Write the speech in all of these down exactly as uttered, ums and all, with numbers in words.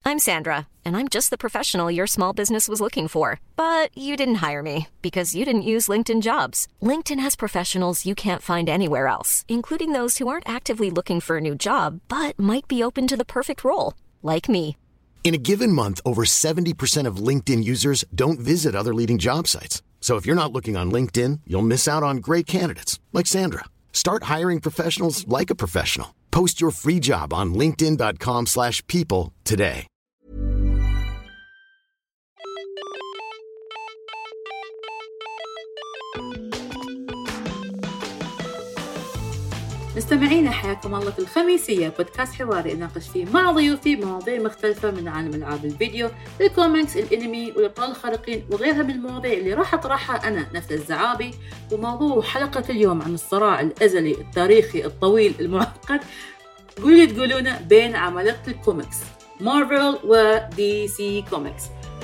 I'm Sandra, and I'm just the professional your small business was looking for. But you didn't hire me because you didn't use LinkedIn Jobs. LinkedIn has professionals you can't find anywhere else, including those who aren't actively looking for a new job, but might be open to the perfect role, like me. In a given month, over seventy percent of LinkedIn users don't visit other leading job sites. So if you're not looking on LinkedIn, you'll miss out on great candidates like Sandra. Start hiring professionals like a professional. Post your free job on linkedin dot com slash people today. مستمعينا حياكم الله في الخميسية، بودكاست حواري نناقش فيه مع ضيوفي مواضيع مختلفة من عالم ألعاب الفيديو، الكوميكس، الانمي والابطال الخارقين وغيرها من المواضيع اللي راح اطرحها انا نفس الزعابي. وموضوع حلقة اليوم عن الصراع الأزلي التاريخي الطويل المعقد قولي تقولونه بين عمالقة الكوميكس مارفل ودي سي كوميكس.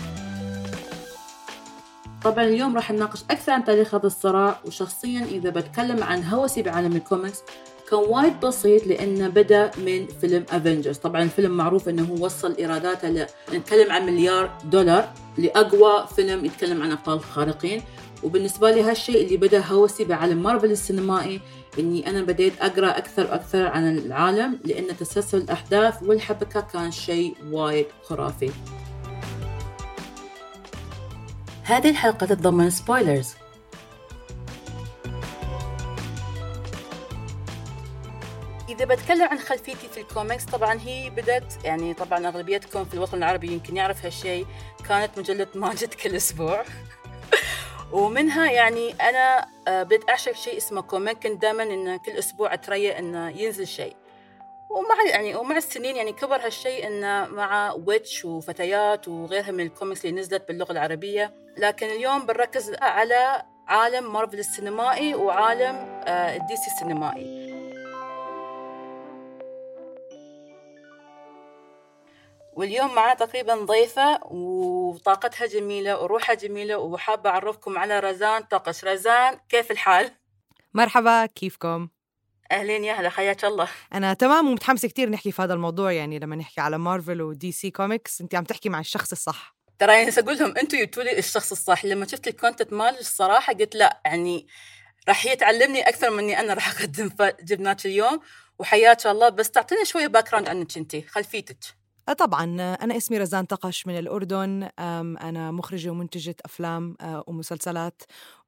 طبعا اليوم راح نناقش أكثر عن تاريخ هذا الصراع، وشخصيا إذا بتكلم عن هوسي بعالم الكوميكس كان وايد بسيط لأنه بدأ من فيلم أفنجرز. طبعا الفيلم معروف أنه وصل إيراداته ل... نتكلم عن مليار دولار لأقوى فيلم يتكلم عن أبطال خارقين. وبالنسبة لي هالشيء اللي بدأ هوسي بعالم مارفل السينمائي، إني أنا بديت أقرأ أكثر وأكثر عن العالم، لأن تسلسل الأحداث والحبكة كان شيء وايد خرافي. هذه الحلقة تتضمن سبويلرز. إذا بتكلم عن خلفيتي في الكوميكس، طبعاً هي بدأت يعني طبعاً أغلبيتكم في الوطن العربي يمكن يعرف هالشيء، كانت مجلة ماجد كل أسبوع ومنها يعني أنا بدأت أعشق شيء اسمه كوميك. كنت دائماً إن كل أسبوع أتريا إنه ينزل شيء، ومع يعني ومع السنين يعني كبر هالشيء إنه مع ويتش وفتيات وغيرها من الكوميكس اللي نزلت باللغة العربية. لكن اليوم بنركز على عالم مارفل السينمائي وعالم الدي سي السينمائي. واليوم معنا تقريبا ضيفة وطاقتها جميلة وروحها جميلة، وحابة أعرفكم على رزان طقش. رزان، كيف الحال؟ مرحبا، كيفكم؟ أهلين يا هلا، حياك الله. أنا تمام ومتحمسة كتير نحكي في هذا الموضوع. يعني لما نحكي على مارفل ودي سي كوميكس أنت عم تحكي مع الشخص الصح. ترى يعني أقول لهم أنتوا يتولي الشخص الصح. لما شفت الكونتنت مال الصراحة قلت لا، يعني راح يتعلمني أكثر مني أنا راح أقدم جبنات اليوم. وحياك الله، بس تعطينا شوية باكراوند عنك أنتي، خلفيتك. طبعاً أنا اسمي رزان طقش من الأردن. أنا مخرجة ومنتجة أفلام ومسلسلات،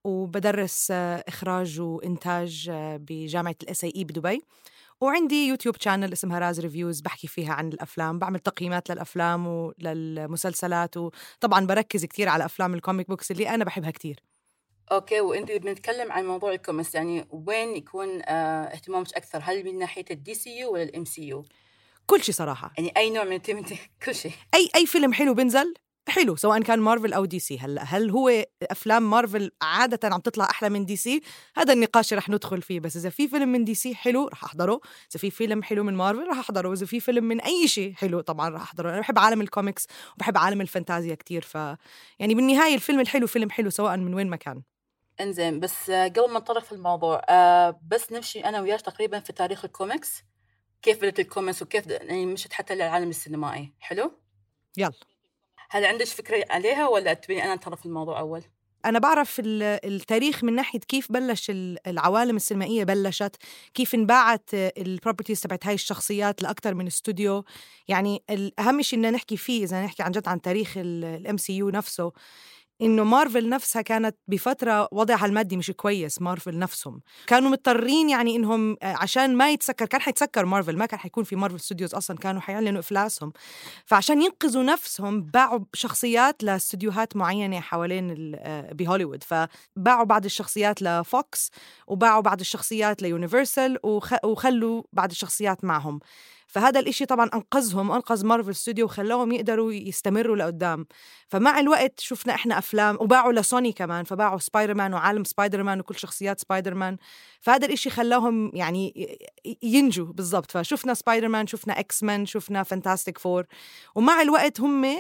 وبدرس إخراج وإنتاج بجامعة الإس إي إي بدبي. وعندي يوتيوب شانل اسمها راز ريفيوز، بحكي فيها عن الأفلام، بعمل تقييمات للأفلام وللمسلسلات، وطبعاً بركز كتير على أفلام الكوميك بوكس اللي أنا بحبها كتير. أوكي، وأنت بنتكلم عن موضوع الكوميكس، يعني وين يكون اه اهتمامك أكثر؟ هل من ناحية الدي سي يو ولا الام سي يو؟ كل شيء صراحة، يعني أي نوع من التيم، كل شيء. أي أي فيلم حلو بنزل حلو، سواء كان مارفل أو دي سي. هلا هل هو أفلام مارفل عادة عم تطلع أحلى من دي سي؟ هذا النقاش رح ندخل فيه. بس إذا في فيلم من دي سي حلو رح أحضره، إذا في فيلم حلو من مارفل رح أحضره، إذا في فيلم من أي شيء حلو طبعا رح أحضره. أنا بحب عالم الكوميكس وبحب عالم الفانتازيا كتير، ف يعني بالنهاية الفيلم الحلو فيلم حلو سواء من وين ما كان. إنزين، بس قبل ما نطرق في الموضوع آه بس نمشي أنا وياك تقريبا في تاريخ الكوميكس، كيف بدأت الكوميكس وكيف يعني مشت حتى للعالم السينمائي. حلو، يلا. هل عندك فكرة عليها ولا تبيني أنا أتطرق في الموضوع أول؟ أنا بعرف التاريخ من ناحية كيف بلش العوالم السينمائية، بلشت كيف انباعت البروبرتيز تبعت هاي الشخصيات لأكتر من استوديو. يعني الأهم شيء إن نحكي فيه إذا نحكي عن جد عن تاريخ الام سي يو نفسه، إنه مارفل نفسها كانت بفترة وضعها المادي مش كويس. مارفل نفسهم كانوا مضطرين يعني إنهم عشان ما يتسكر، كان حيتسكر مارفل، ما كان حيكون في مارفل ستوديوز أصلاً، كانوا حيعلنوا إفلاسهم. فعشان ينقذوا نفسهم باعوا شخصيات لاستوديوهات معينة حوالين بهوليوود. فباعوا بعض الشخصيات لفوكس، وباعوا بعض الشخصيات ليونيفرسال، وخ... وخلوا بعض الشخصيات معهم. فهذا الإشي طبعاً أنقذهم، أنقذ مارفل ستوديو وخلاهم يقدروا يستمروا لقدام. فمع الوقت شفنا إحنا أفلام، وباعوا لسوني كمان، فباعوا سبايدر مان وعالم سبايدر مان وكل شخصيات سبايدر مان. فهذا الإشي خلاهم يعني ينجوا بالضبط. فشفنا سبايدر مان، شفنا إكس مان، شفنا فانتاستيك فور. ومع الوقت هم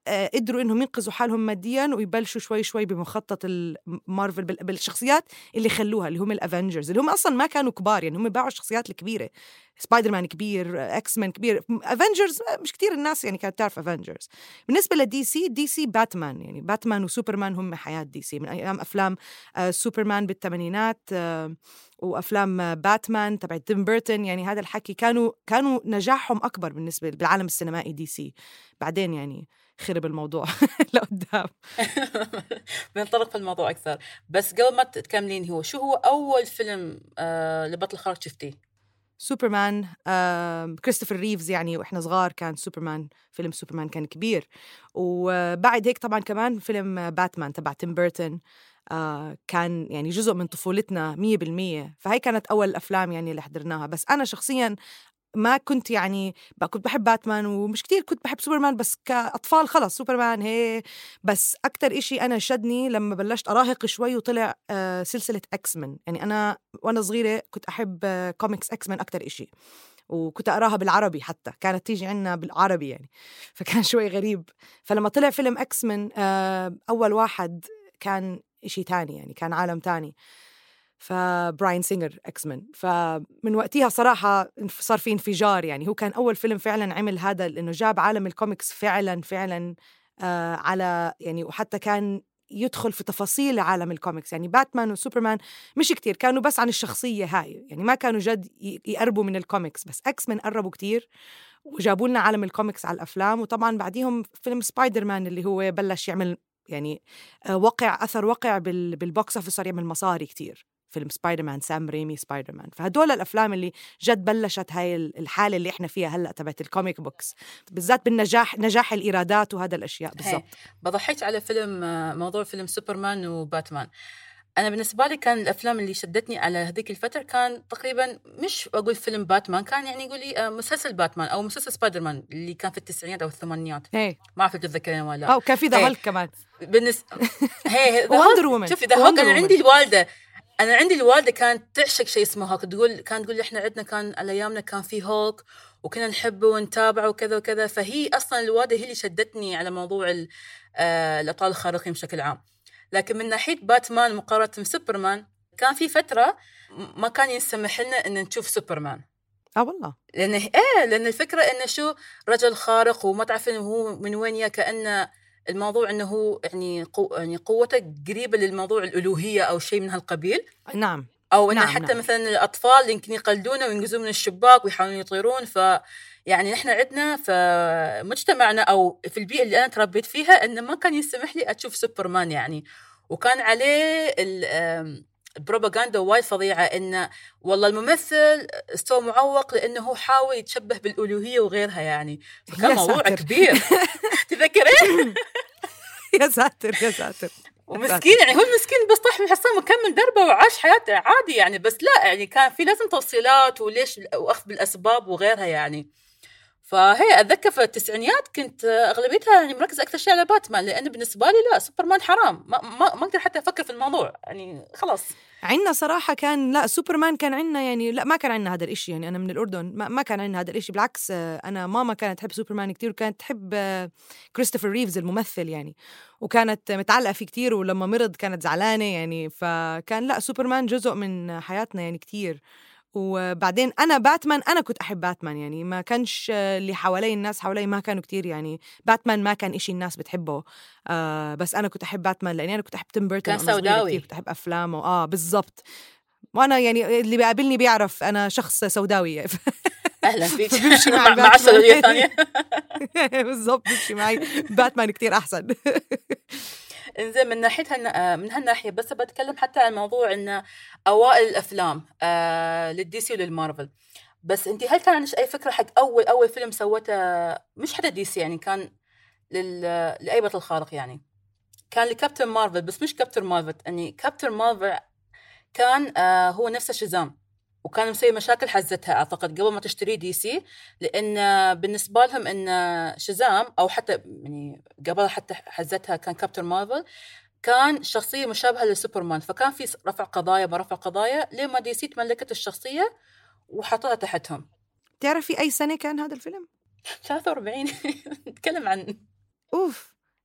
آه قدروا إنهم ينقذوا حالهم مادياً ويبلشوا شوي شوي بمخطط المارفل بالشخصيات اللي خلوها اللي هم الأفنجرز اللي هم أصلاً ما كانوا كبار، يعني هم باعوا الشخصيات الكبيرة. سبايدر مان كبير، اكس مان كبير، افنجرز مش كتير الناس يعني كانت تعرف افنجرز. بالنسبه لدي سي، دي سي باتمان، يعني باتمان وسوبرمان هم حياه دي سي من ايام افلام آه سوبرمان بالثمانينات آه وافلام آه باتمان تبع تيم بيرتون. يعني هذا الحكي كانوا كانوا نجاحهم اكبر بالنسبه بالعالم السينمائي دي سي. بعدين يعني خرب الموضوع لقدام. بنطرق في الموضوع اكثر، بس قبل ما تكملين، هو شو هو اول فيلم آه لبطل الخارق شفتيه؟ سوبرمان. آه، كريستوفر ريفز، يعني وإحنا صغار كان سوبرمان، فيلم سوبرمان كان كبير. وبعد هيك طبعاً كمان فيلم باتمان تبع تيم بيرتون آه، كان يعني جزء من طفولتنا مية بالمية. فهي كانت أول الأفلام يعني اللي حضرناها. بس أنا شخصياً ما كنت يعني كنت بحب باتمان ومش كتير كنت بحب سوبرمان، بس كأطفال خلص سوبرمان هي. بس أكتر إشي أنا شدني لما بلشت أراهق شوي وطلع آه سلسلة أكس من. يعني أنا وأنا صغيرة كنت أحب آه كوميكس أكس من أكتر إشي، وكنت أراها بالعربي، حتى كانت تيجي عنا بالعربي يعني، فكان شوي غريب. فلما طلع فيلم أكس من آه أول واحد كان إشي تاني، يعني كان عالم تاني. فبراين سينجر اكس مان. فمن وقتها صراحه صار في انفجار. يعني هو كان اول فيلم فعلا عمل هذا، لانه جاب عالم الكوميكس فعلا فعلا آه على يعني، وحتى كان يدخل في تفاصيل عالم الكوميكس. يعني باتمان وسوبرمان مش كتير كانوا بس عن الشخصيه هاي، يعني ما كانوا جد يقربوا من الكوميكس، بس اكس مان قربوا كتير وجابوا لنا عالم الكوميكس على الافلام. وطبعا بعديهم فيلم سبايدر مان اللي هو بلش يعمل يعني آه وقع اثر وقع بالبوكس اوفيس، صار يعمل مصاري كتير. فيلم سبايدر مان، سام ريمي سبايدر مان. فهدول الأفلام اللي جد بلشت هاي الحالة اللي إحنا فيها هلأ تبعت الكوميك بوكس، بالذات بالنجاح نجاح الإيرادات وهذا الأشياء بالضبط. بضحيت على فيلم موضوع فيلم سوبرمان وباتمان. أنا بالنسبة لي كان الأفلام اللي شدتني على هذيك الفترة كان تقريبا مش أقول فيلم باتمان، كان يعني يقولي مسلسل باتمان أو مسلسل سبايدر مان اللي كان في التسعينات أو الثمانينات. هي. ما أعرف تتذكرين ولا لا. أو كان في ذا هالك كمان بالنسبة هي وندر وومن. شوفي ذا هالك، أنا عندي الوالدة أنا عندي الوالدة كانت تعشق شيء اسمه هالك. تقول كانت تقول إحنا عندنا كان على أيامنا كان في هالك وكنا نحبه ونتابعه وكذا وكذا. فهي أصلاً الوالدة هي اللي شدتني على موضوع آه الأبطال الخارقين بشكل عام. لكن من ناحية باتمان مقارنة بسوبرمان، كان في فترة ما كان يسمح لنا إن نشوف سوبرمان. آه والله. لأن إيه لأن الفكرة إنه شو رجل خارق وما تعرف إنه هو من وين يا، كأنه الموضوع إنه هو يعني قو يعني قوته قريبة للموضوع الألوهية أو شيء من هالقبيل. نعم. أو إنه نعم حتى نعم. مثلا الأطفال يمكن يقلدونه وينقزون من الشباك ويحاولون يطيرون. ف يعني نحن عندنا في مجتمعنا أو في البيئة اللي أنا تربيت فيها إنه ما كان يسمح لي أشوف سوبرمان يعني. وكان عليه البروباغندا وايد فظيعة إنه والله الممثل استوى معوق لأنه هو حاول يتشبه بالألوهية وغيرها يعني. فكان موضوع كبير. تذكرين؟ يا ساتر يا ساتر. ومسكين يعني هو المسكين بس طاح من حصان وكمل دربه وعاش حياته عادي يعني. بس لا يعني كان في لازم توصيلات وليش وأخذ بالأسباب وغيرها يعني. فهي أتذكر في التسعينيات كنت أغلبيتها يعني مركز أكثر شيء على باتمان، لأنه بالنسبة لي لا سوبرمان حرام، ما ما ما أقدر حتى أفكر في الموضوع يعني خلاص. عنا صراحة كان لا سوبرمان كان عنا يعني لا ما كان عنا هذا الإشي. يعني أنا من الأردن ما, ما كان عنا هذا الإشي. بالعكس أنا ماما كانت تحب سوبرمان كتير وكانت تحب كريستوفر ريفز الممثل يعني، وكانت متعلقة فيه كتير، ولما مرض كانت زعلانة يعني. فكان لا سوبرمان جزء من حياتنا يعني كتير. وبعدين أنا باتمان أنا كنت أحب باتمان يعني، ما كانش اللي حوالي الناس حوالي ما كانوا كتير يعني. باتمان ما كان إشي الناس بتحبه آه بس أنا كنت أحب باتمان لأني أنا كنت أحب تيم بيرتون، كان سوداوي، كنت أحب أفلامه. آه بالضبط. وأنا يعني اللي بيقابلني بيعرف أنا شخص سوداوي. أهلا فيك. بمشي معي مع السعودية ثانية. بالضبط بمشي معي باتمان كتير أحسن. إنزين من ناحيتها من هالناحية بس بتكلم حتى عن موضوع إن أوائل الأفلام آه للدي سي وللمارفل. بس أنتي هل كان عندك أي فكرة حق أول أول فيلم سوته مش حتى دي سي يعني كان لل لأي بطل خارق يعني؟ كان لكابتن مارفل بس مش كابتن مارفل يعني كابتن مارفل كان آه هو نفسه شازام، وكان مسوي مشاكل حزتها أعتقد قبل ما تشتري دي سي، لأن بالنسبة لهم إن شازام أو حتى يعني قبل حتى حزتها كان كابتن مارفل كان شخصية مشابهة لسوبرمان. فكان في رفع قضايا برفع قضايا لما دي سي تملكت الشخصية وحطها تحتهم. تعرفي أي سنة كان هذا الفيلم؟ ثلاثة وأربعين. نتكلم عن أوف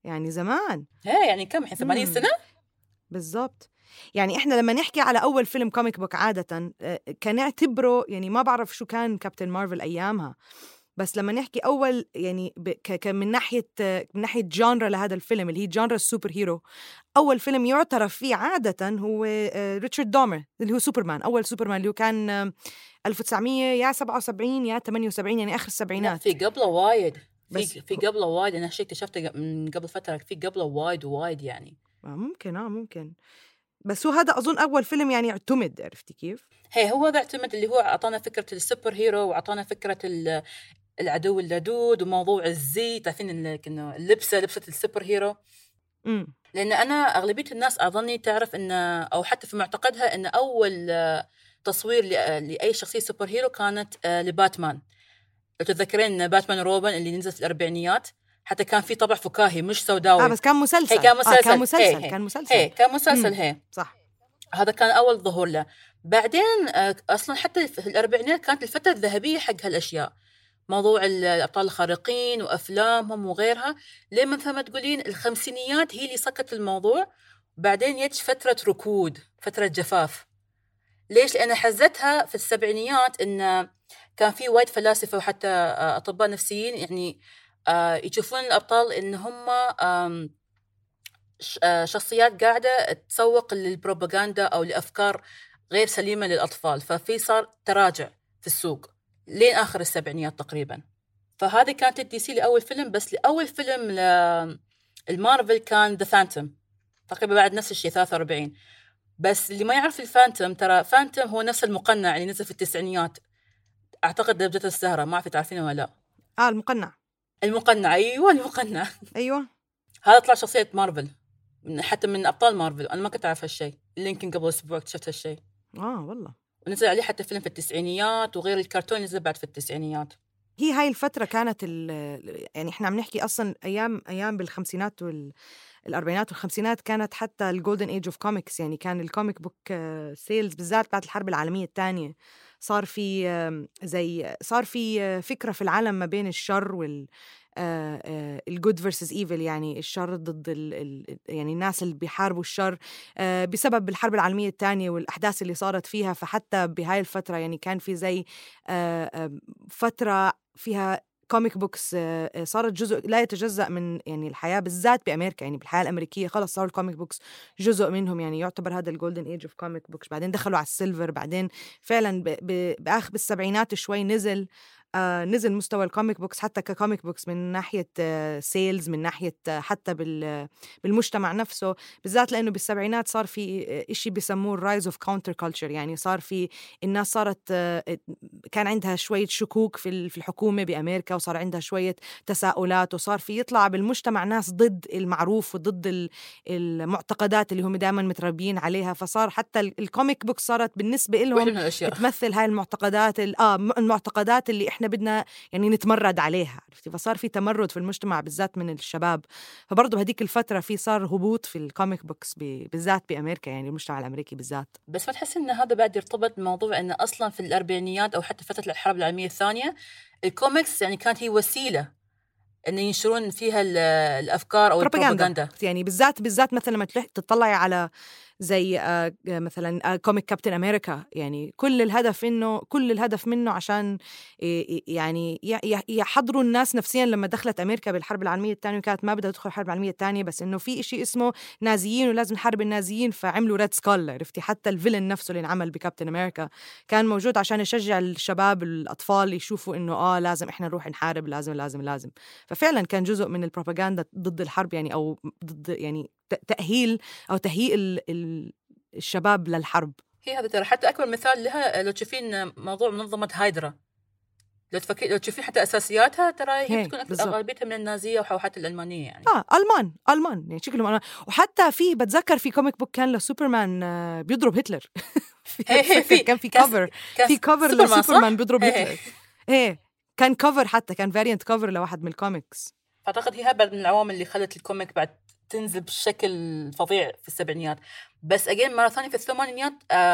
يعني زمان. هي يعني كم الحين ثمانين سنة بالضبط. يعني إحنا لما نحكي على أول فيلم كوميك بوك عادة كان نعتبره يعني ما بعرف شو كان كابتن مارفل أيامها، بس لما نحكي أول يعني كان من ناحية من ناحية جانرا لهذا الفيلم اللي هي جانرا السوبر هيرو، أول فيلم يعترف فيه عادة هو ريتشارد دومر اللي هو سوبرمان، أول سوبرمان اللي هو كان ألف وتسعمية يا سبعة وسبعين يا ثمانية وسبعين يعني آخر السبعينات. في قبله وايد في في قبله وايد أنا شيء اكتشفته من قبل فترة في قبله وايد وايد يعني ممكن آه ممكن بس هو هذا أظن أول فيلم يعني اعتمد. عرفتي كيف؟ هي هو هذا اعتمد اللي هو أعطانا فكرة السوبر هيرو وأعطانا فكرة العدو اللدود وموضوع الزي تعرفين إنه اللبسة لبسة السوبر هيرو. امم لأن أنا أغلبية الناس أظني تعرف إن أو حتى في معتقدها إن أول تصوير لأي شخصية سوبر هيرو كانت لباتمان. لو تتذكرين باتمان روبن اللي نزل في الأربعينيات حتى كان في طبع فكاهي مش سوداوي. آه بس كان مسلسل. هي كان مسلسل. آه كان مسلسل. هي هي. كان مسلسل. هي كان مسلسل. هي صح. هذا كان أول ظهور له. بعدين أصلاً حتى في الأربعينيات كانت الفترة الذهبية حق هالأشياء، موضوع الأبطال الخارقين وأفلامهم وغيرها. لما مثل ما تقولين الخمسينيات هي اللي سكت الموضوع، بعدين يتش فترة ركود، فترة جفاف. ليش؟ لأن حزتها في السبعينيات إن كان في وايد فلاسفة وحتى أطباء نفسيين يعني يشوفون الأبطال إن هم شخصيات قاعدة تسوق للبروباغندا أو لأفكار غير سليمة للأطفال، ففي صار تراجع في السوق لين آخر السبعينيات تقريبا. فهذه كانت الدي سي لأول فيلم، بس لأول فيلم للمارفل كان ذا فانتوم تقريبا بعد نفس الشيء ثلاثة وأربعين. بس اللي ما يعرف الفانتوم ترى فانتوم هو نفس المقنع اللي نزل في التسعينيات، أعتقد دبجة السهرة، ما أعرف تعرفينه ولا لا. آه المقنع المقنع أيوة المقنع أيوة هذا طلع شخصية مارفل حتى من أبطال مارفل. أنا ما كنت أعرف هالشيء اللي يمكن قبل أسبوع اكتشفت هالشيء. آه والله. ونزل عليه حتى فيلم في التسعينيات وغير الكرتون نزل بعد في التسعينيات. هي هاي الفترة كانت يعني إحنا عم نحكي أصلاً أيام أيام بالخمسينات والأربعينات والخمسينات كانت حتى الجولدن إيج أوف كوميكس. يعني كان الكوميك بوك سيلز بالذات بعد الحرب العالمية الثانية صار في زي صار في فكرة في العالم ما بين الشر وال الجود فيرسز ايفل، يعني الشر ضد ال ال يعني الناس اللي بيحاربوا الشر بسبب الحرب العالمية الثانية والأحداث اللي صارت فيها. فحتى بهاي الفترة يعني كان في زي فترة فيها كوميك بوكس صارت جزء لا يتجزأ من يعني الحياة بالذات بأمريكا. يعني بالحياة الأمريكية خلص صاروا الكوميك بوكس جزء منهم، يعني يعتبر هذا الجولدن ايج اوف كوميك بوكس. بعدين دخلوا على السيلفر، بعدين فعلا بآخر بالسبعينات شوي نزل آه نزل مستوى الكوميك بوكس حتى ككوميك بوكس من ناحية آه سيلز، من ناحية آه حتى بالمجتمع نفسه، بالذات لأنه بالسبعينات صار في آه إشي بيسموه الرايز اوف كاونتر كلتشر. يعني صار في الناس صارت آه كان عندها شوية شكوك في في الحكومة بأمريكا، وصار عندها شوية تساؤلات، وصار في يطلع بالمجتمع ناس ضد المعروف وضد المعتقدات اللي هم دائما متربيين عليها. فصار حتى الكوميك بوكس صارت بالنسبة لهم تمثل هاي المعتقدات آه المعتقدات اللي إحنا بدنا يعني نتمرد عليها. عرفتي؟ فصار في تمرد في المجتمع بالذات من الشباب. فبرضه بهديك الفترة في صار هبوط في الكوميك بوكس بالذات بأمريكا، يعني المجتمع الأمريكي بالذات. بس ما تحس إن هذا بعد يرتبط بموضوع إن أصلاً في الأربعينيات أو حتى فترة الحرب العالمية الثانية الكوميكس يعني كانت هي وسيلة إن ينشرون فيها الأفكار أو البروباغندا. يعني بالذات بالذات مثلا لما تطلعي على زي آه مثلا آه كوميك كابتن أمريكا، يعني كل الهدف إنه كل الهدف منه عشان يعني يحضروا الناس نفسيا لما دخلت أمريكا بالحرب العالمية الثانية، وكانت ما بدها تدخل الحرب العالمية الثانية بس إنه في إشي اسمه نازيين ولازم نحارب النازيين، فعملوا ريد سكال. عرفتي؟ حتى الفيلن نفسه اللي انعمل بكابتن أمريكا كان موجود عشان يشجع الشباب الأطفال يشوفوا إنه آه لازم إحنا نروح نحارب، لازم لازم لازم. ففعلا كان جزء من البروباغندا ضد الحرب، يعني أو ضد يعني تأهيل أو تهيئ الشباب للحرب. هي هذا ترى حتى أكبر مثال لها لو تشوفين موضوع منظمة هايدرا، لو تفكر لو تشوفين حتى أساسياتها ترى هي بتكون أغلبيتها من النازية أو حتى الألمانية يعني. آه ألمان ألمان يعني شكلهم ألمان. وحتى في بتذكر في كوميك بوك كان لسوبرمان آه بيضرب هتلر. في في كان في كفر في كفر لسوبرمان بيضرب هتلر. إيه كان كفر، حتى كان فاريانت كفر لواحد من الكوميكس. أعتقد هي هذا من العوامل اللي خلت الكوميك بعد تنزل بشكل فظيع في السبعينيات. بس أجين مرة ثانية في الثمانينيات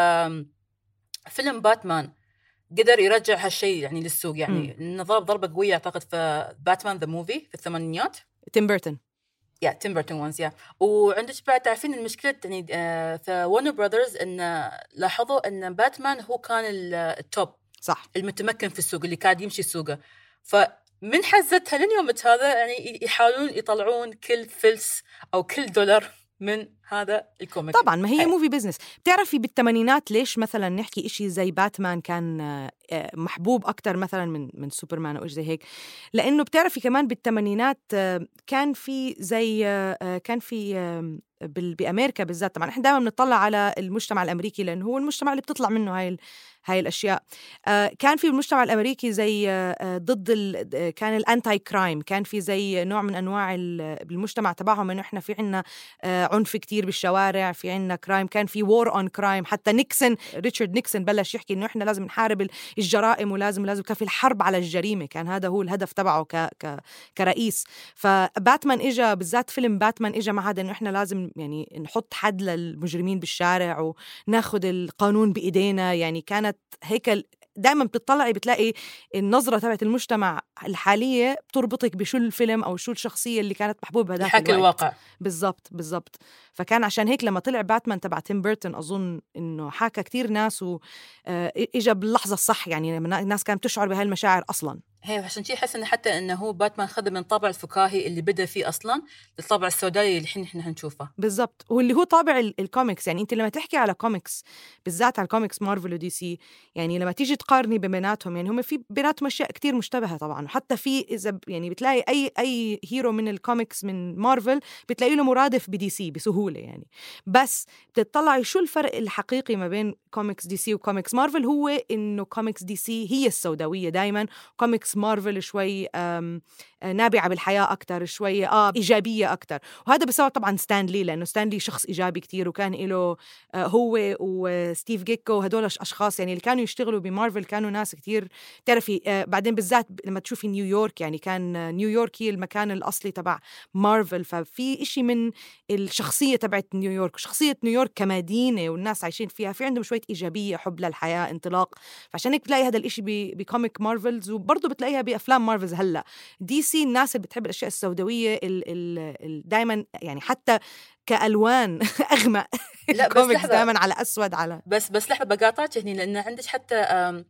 فيلم باتمان قدر يرجع هالشيء يعني للسوق، يعني إنه ضرب ضربة قوية أعتقد في باتمان ذا موفي في الثمانينيات. تيم بيرتون يا تيم بيرتون وانز يا وعندك بعد تعرفين المشكلة يعني آه في وارنر براذرز إن لاحظوا إن باتمان هو كان التوب صح المتمكن في السوق اللي قاعد يمشي سوقه فمن حزتها لين يومت هذا يعني يحاولون يطلعون كل فلس أو كل دولار من هذا الكوميك. طبعا ما هي أي. موفي بيزنس. بتعرفي بالثمانينات ليش مثلا نحكي إشي زي باتمان كان محبوب أكتر مثلا من من سوبرمان أو إيش زي هيك؟ لأنه بتعرفي كمان بالثمانينات كان في زي كان في بأمريكا بالذات. طبعا احنا دائما بنطلع على المجتمع الأمريكي لأنه هو المجتمع اللي بتطلع منه هاي هاي الأشياء. كان في المجتمع الأمريكي زي ضد ال... كان الأنتاي كرايم، كان في زي نوع من أنواع المجتمع تبعهم إنه إحنا في عنا عنف كتير بالشوارع، في عنا كرايم، كان في وور أون كرايم. حتى نيكسون ريتشارد نيكسون بلش يحكي إنه إحنا لازم نحارب الجرائم ولازم لازم كان في الحرب على الجريمة، كان هذا هو الهدف تبعه ك... ك... كرئيس. فباتمان إجا بالذات فيلم باتمان إجا مع هذا إنه إحنا لازم يعني نحط حد للمجرمين بالشارع وناخد القانون بإيدينا. يعني كانت هيك دائما بتطلعي بتلاقي النظرة تبعت المجتمع الحالية بتربطك بشو الفيلم أو شو الشخصية اللي كانت محبوبة هذاك الوقت. الواقع بالضبط بالضبط. فكان عشان هيك لما طلع باتمان تبع تيم بيرتون أظن إنه حاكى كتير ناس وإجا باللحظة الصح. يعني الناس كانت تشعر بهاي المشاعر أصلاً. هي عشان شيء حس إن حتى إنه هو باتمان خذ من طابع الفكاهي اللي بدأ فيه أصلاً للطابع السوداوي اللي الحين إحنا هنشوفه. بالضبط، واللي هو طابع الكوميكس. يعني أنت لما تحكي على كوميكس بالذات على الكوميكس مارفل ودي سي، يعني لما تيجي تقارني بيناتهم يعني هم في بيناتهم أشياء كتير مشتبهة طبعاً. وحتى في إذا يعني بتلاقي أي أي هيرو من الكوميكس من مارفل بتلاقي له مرادف بدي سي بسهولة يعني. بس بتطلعي شو الفرق الحقيقي ما بين كوميكس دي سي وكوميكس مارفل، هو إنه كوميكس دي سي هي السوداوية دايماً، كوميكس مارفل شوي نابعة بالحياة أكتر، شوي آه إيجابية أكتر. وهذا بسبب طبعاً ستانلي، لأنه ستانلي شخص إيجابي كتير وكان له آه هو وستيف جيكو هدول أشخاص يعني اللي كانوا يشتغلوا بمارفل كانوا ناس كتير تعرفي. آه بعدين بالذات لما تشوفي نيويورك، يعني كان نيويورك هي المكان الأصلي تبع مارفل، ففي إشي من الشخصية تبعت نيويورك، شخصية نيويورك كمدينة والناس عايشين فيها في عندهم شوية إيجابية، حب للحياة، انطلاق. فعشان هيك بتلاقي هذا الإشي بكوميك مارفلز، وبرضه بتلاقيها بأفلام مارفلز. هلا دي سي الناس اللي بتحب الأشياء السوداوية ال ال ال دايما يعني حتى كألوان أغمق الكوميكس دايما على أسود على بس بس لحظة بقاطعك هني لأن عندك حتى آم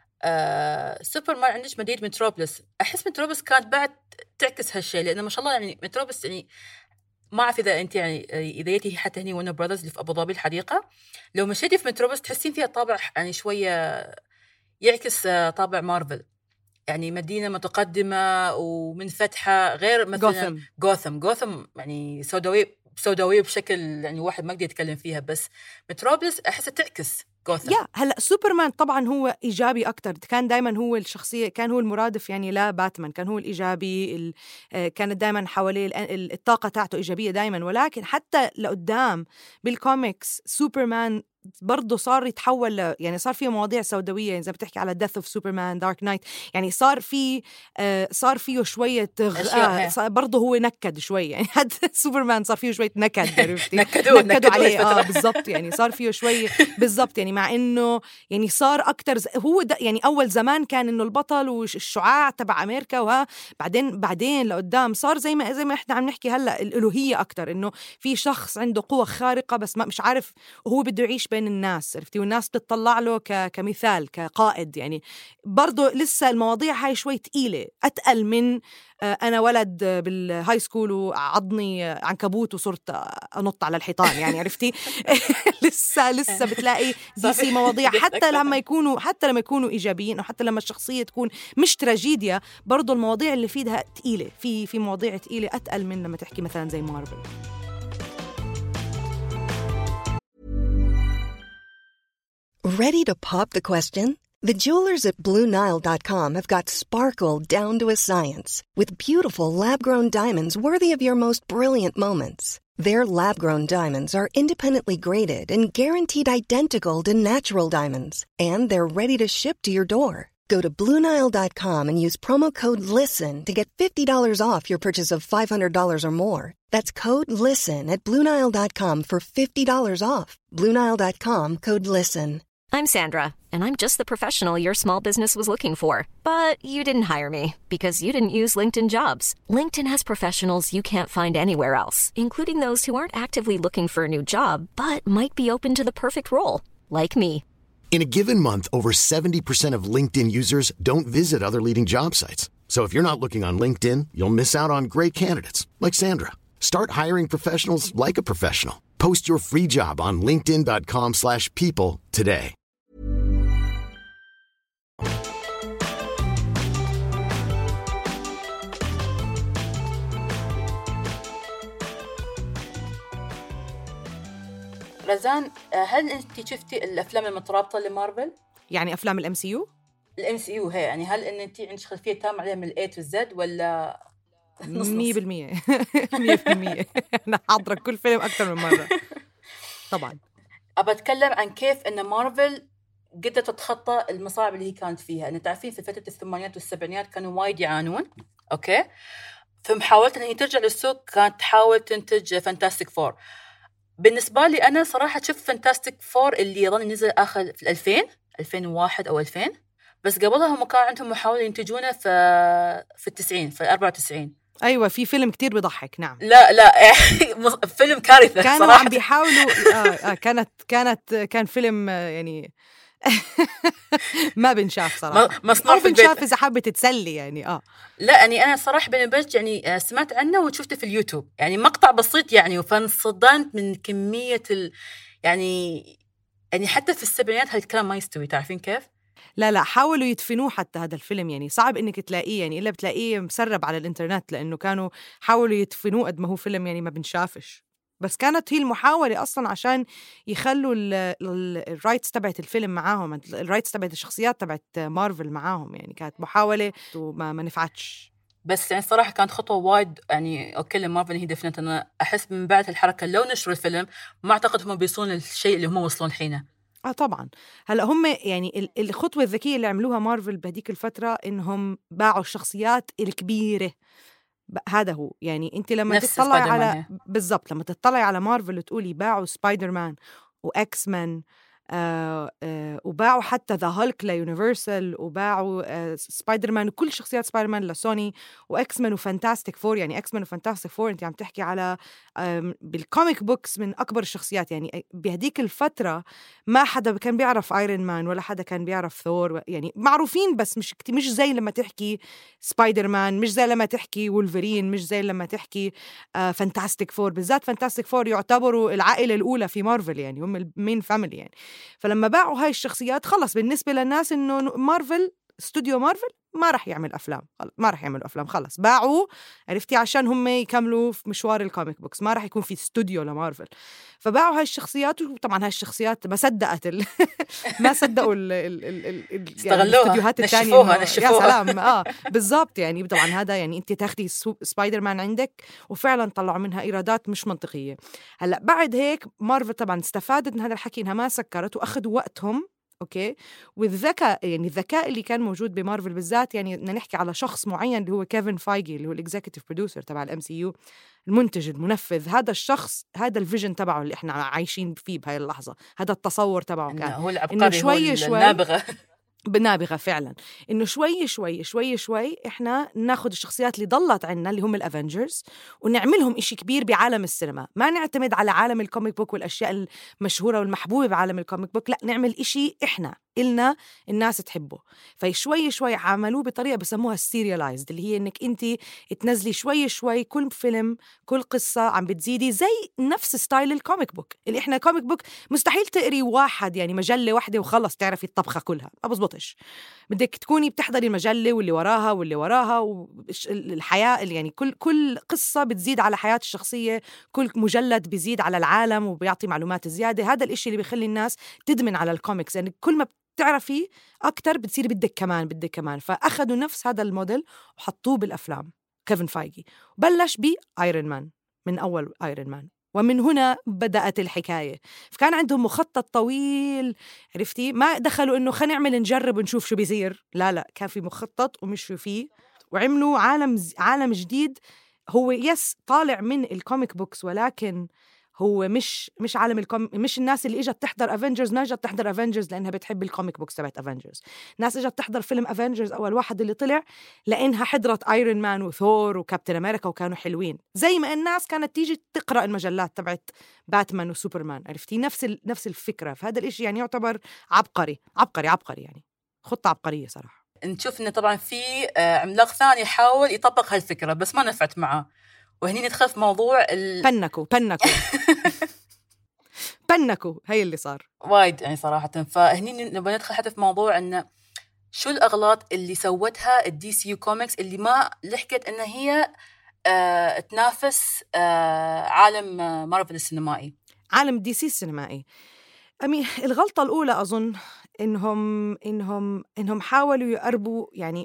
آه سوبرمان عندك مدينة متروبوليس. أحس متروبوليس كانت بعد تعكس هالشيء، لأنه ما شاء الله يعني متروبوليس يعني ما أعرف إذا أنت يعني إذا يتي حتى هني ورنر براذرز اللي في أبو ظبي الحديقة، لو مشيتي في متروبوليس تحسين فيها طابع يعني شوية يعكس طابع مارفل، يعني مدينة متقدمة ومنفتحة غير مثلا غوثم. غوثم يعني سوداوية سوداوية بشكل يعني واحد ما يقدر يتكلم فيها، بس متروبوليس أحسها تعكس غوثم. يا هلا سوبرمان طبعا هو إيجابي أكتر، كان دايما هو الشخصية، كان هو المرادف يعني لا باتمان، كان هو الإيجابي، كانت دايما حواليه الطاقة تاعته إيجابية دايما. ولكن حتى لقدام بالكوميكس سوبرمان برضه صار يتحول يعني صار فيه مواضيع سوداوية، يعني إذا بتحكي على Death of Superman, Dark Knight، يعني صار فيه آه صار فيه شوية آه برضه هو نكد شوية يعني هذا سوبرمان صار فيه شوية نكد عرفتي نكدوا نكدوا عليه آه بالضبط يعني صار فيه شوية بالضبط يعني مع إنه يعني صار أكتر هو يعني أول زمان كان إنه البطل والشعاع تبع أمريكا، وها بعدين بعدين لقدام صار زي ما زي ما إحنا عم نحكي هلا الألوهية أكتر، إنه في شخص عنده قوة خارقة بس ما مش عارف وهو بده يعيش بين الناس عرفتي، والناس بتطلع له ك... كمثال كقائد. يعني برضو لسه المواضيع هاي شوي تقيلة، أتقل من أنا ولد بالهاي سكول وعضني عنكبوت وصرت أنط على الحيطان يعني عرفتي لسه لسه بتلاقي دي سي مواضيع حتى لما يكونوا حتى لما يكونوا إيجابيين أو حتى لما الشخصية تكون مش تراجيديا، برضو المواضيع اللي فيها تقيلة، في في مواضيع تقيلة أتقل من لما تحكي مثلا زي مارفل. Ready to pop the question? The jewelers at Blue Nile dot com have got sparkle down to a science with beautiful lab-grown diamonds worthy of your most brilliant moments. Their lab-grown diamonds are independently graded and guaranteed identical to natural diamonds, and they're ready to ship to your door. Go to Blue Nile dot com and use promo code LISTEN to get fifty dollars off your purchase of five hundred dollars or more. That's code LISTEN at Blue Nile dot com for fifty dollars off. Blue Nile dot com, code LISTEN. I'm Sandra, and I'm just the professional your small business was looking for. But you didn't hire me because you didn't use LinkedIn Jobs. LinkedIn has professionals you can't find anywhere else, including those who aren't actively looking for a new job, but might be open to the perfect role, like me. In a given month, over seventy percent of LinkedIn users don't visit other leading job sites. So if you're not looking on LinkedIn, you'll miss out on great candidates like Sandra. Start hiring professionals like a professional. Post your free job on linkedin dot com slash people today. رزان، هل انت شفتي الافلام المترابطه لمارفل؟ يعني افلام الام سي يو الام سي يو هي يعني هل ان انت عندك خلفيه تامه عليها من الاي تو زد ولا مية بالمية؟ مية بالمية انا حاضره كل فيلم اكثر من مره طبعا. ابى اتكلم عن كيف ان مارفل قدرت تتخطى المصاعب اللي هي كانت فيها. ان تعرفين في فتره الثمانينات والسبعينات كانوا وايد يعانون، اوكي، فمحاولة ان هي ترجع للسوق كانت تحاول تنتج فانتاستيك فور. بالنسبة لي أنا صراحة شفت فانتاستيك فور اللي يظن نزل آخر في الألفين ألفين وواحد أو ألفين، بس قبلها هم كان عندهم محاولة ينتجونه في في التسعين في الأربعة وتسعين. أيوة في فيلم كتير بيضحك. نعم لا لا فيلم كارثة كانوا صراحة. عم بيحاولوا آه آه كانت كانت كان فيلم آه يعني ما بنشاف صراحة، مصنوع في البيت. بنشاف إذا حابة تتسلي يعني آه لا يعني أنا صراحة بيني وبينك يعني سمعت عنه وشفته في اليوتيوب يعني مقطع بسيط يعني، وفانصدمت من كمية ال يعني يعني حتى في السبعينات هالكلام ما يستوي. تعرفين كيف؟ لا لا حاولوا يدفنوه حتى هذا الفيلم، يعني صعب إنك تلاقيه يعني إلا بتلاقيه مسرب على الإنترنت، لأنه كانوا حاولوا يدفنوه قد ما هو فيلم يعني ما بنشافش. بس كانت هي المحاولة أصلاً عشان يخلوا الرايتس تبعت الفيلم معاهم، الرايتس تبعت الشخصيات تبعت مارفل معاهم، يعني كانت محاولة وما ما نفعتش. بس يعني صراحة كانت خطوة وايد يعني أوكي مارفل هي دفنت. أنا أحس من بعد الحركة لو نشروا الفيلم ما أعتقد هم بيوصلون للشيء اللي هم وصلون حينه. آه طبعاً. هلأ هم يعني الخطوة الذكية اللي عملوها مارفل بهديك الفترة إنهم باعوا الشخصيات الكبيرة. هذا هو يعني انت لما تطلع على بالضبط لما تطلع على مارفل وتقولي باعوا سبايدر مان واكس مان آه آه وباعوا حتى ذا هالك ليونيفرسال، وباعوا آه سبايدر مان وكل شخصيات سبايدر مان لسوني، واكس مان وفانتاستيك فور. يعني اكس مان وفانتاستيك فور انت عم تحكي على بالكوميك بوكس من اكبر الشخصيات. يعني بهديك الفتره ما حدا كان بيعرف ايرون مان ولا حدا كان بيعرف ثور، يعني معروفين بس مش مش زي لما تحكي سبايدر مان، مش زي لما تحكي وولفرين، مش زي لما تحكي آه فانتاستيك فور. بالذات فانتاستيك فور يعتبروا العائله الاولى في مارفل، يعني هم المين فاميلي يعني. فلما باعوا هاي الشخصيات خلص بالنسبة للناس إنه مارفل استوديو مارفل ما رح يعمل أفلام، ما رح يعملوا أفلام، خلص باعوا عرفتي عشان هم يكملوا في مشوار الكوميك بوكس، ما رح يكون في استوديو لمارفل. فباعوا هاي الشخصيات، وطبعا هاي الشخصيات ما صدقت ال... ما صدقوا ال... ال... ال... ال... استغلوها يعني الاستوديوهات الثانية نشفوها نشفوها يا سلام اه بالضبط. يعني طبعا هذا يعني انت تاخدي سبايدر مان عندك وفعلا طلعوا منها ايرادات مش منطقية. هلا بعد هيك مارفل طبعا استفادت من هذا الحكي انها ما سكرت واخذوا وقتهم اوكي. والذكاء يعني الذكاء اللي كان موجود بمارفل بالذات، يعني بدنا نحكي على شخص معين اللي هو كيفن فايجي اللي هو الاكزيكتيف بروديوسر تبع الام سي يو، المنتج المنفذ. هذا الشخص هذا الفيجن تبعه اللي احنا عايشين فيه بهاي اللحظة، هذا التصور تبعه كان هو العبقري، شوي هو شوي النابغة بنابغة فعلا، إنه شوي شوي شوي شوي إحنا ناخد الشخصيات اللي ضلت عنا اللي هم الأفنجرز ونعملهم إشي كبير بعالم السينما. ما نعتمد على عالم الكوميك بوك والأشياء المشهورة والمحبوبة بعالم الكوميك بوك، لا نعمل إشي إحنا إلنا الناس تحبه. فشوي شوي عملوه بطريقة بسموها السيريالايزد، اللي هي إنك أنت تنزلي شوي شوي كل فيلم كل قصة عم بتزيدي زي نفس ستايل الكوميك بوك. اللي إحنا كوميك بوك مستحيل تقري واحد يعني مجلة واحدة وخلص تعرفي الطبخة كلها، ما بزبطش. بدك تكوني بتحضري المجلة واللي وراها واللي وراها والحياة، يعني كل كل قصة بتزيد على حياة الشخصية، كل مجلد بيزيد على العالم وبيعطي معلومات زيادة. هذا الإشي اللي بيخلي الناس تدمن على الكوميكس، يعني كل ما تعرفي أكتر بتصير بدك كمان بدك كمان. فأخذوا نفس هذا الموديل وحطوه بالأفلام. كيفن فايجي بلش بآيرون مان من أول آيرون مان، ومن هنا بدأت الحكاية. فكان عندهم مخطط طويل عرفتي، ما دخلوا إنه خلينا نعمل نجرب ونشوف شو بيصير، لا لا كان في مخطط ومشوا فيه وعملوا عالم عالم جديد. هو يس طالع من الكوميك بوكس ولكن هو مش مش عالم الكوم مش الناس اللي اجت تحضر افنجرز ما اجت تحضر افنجرز لانها بتحب الكوميك بوكس تبعت افنجرز. ناس اجت تحضر فيلم افنجرز اول واحد اللي طلع لانها حضرت ايرون مان وثور وكابتن امريكا وكانوا حلوين، زي ما الناس كانت تيجي تقرا المجلات تبعت باتمان وسوبرمان. عرفتي؟ نفس ال... نفس الفكره. فهذا الاشي يعني يعتبر عبقري عبقري عبقري يعني خطه عبقريه صراحه. نشوف إنه طبعا في عملاق ثاني يحاول يطبق هالفكرة بس ما نفعت معه، وهني ندخل في موضوع ال... بنكو بنكو بنكو هي اللي صار وايد يعني صراحة. فهني نبغى ندخل حتى في موضوع إنه شو الأغلاط اللي سوتها الدي سي يو كوميكس اللي ما لحقت إن هي آه تنافس آه عالم مارفل السينمائي. عالم دي سي السينمائي أمي الغلطة الأولى أظن إنهم إنهم إنهم حاولوا يقربوا. يعني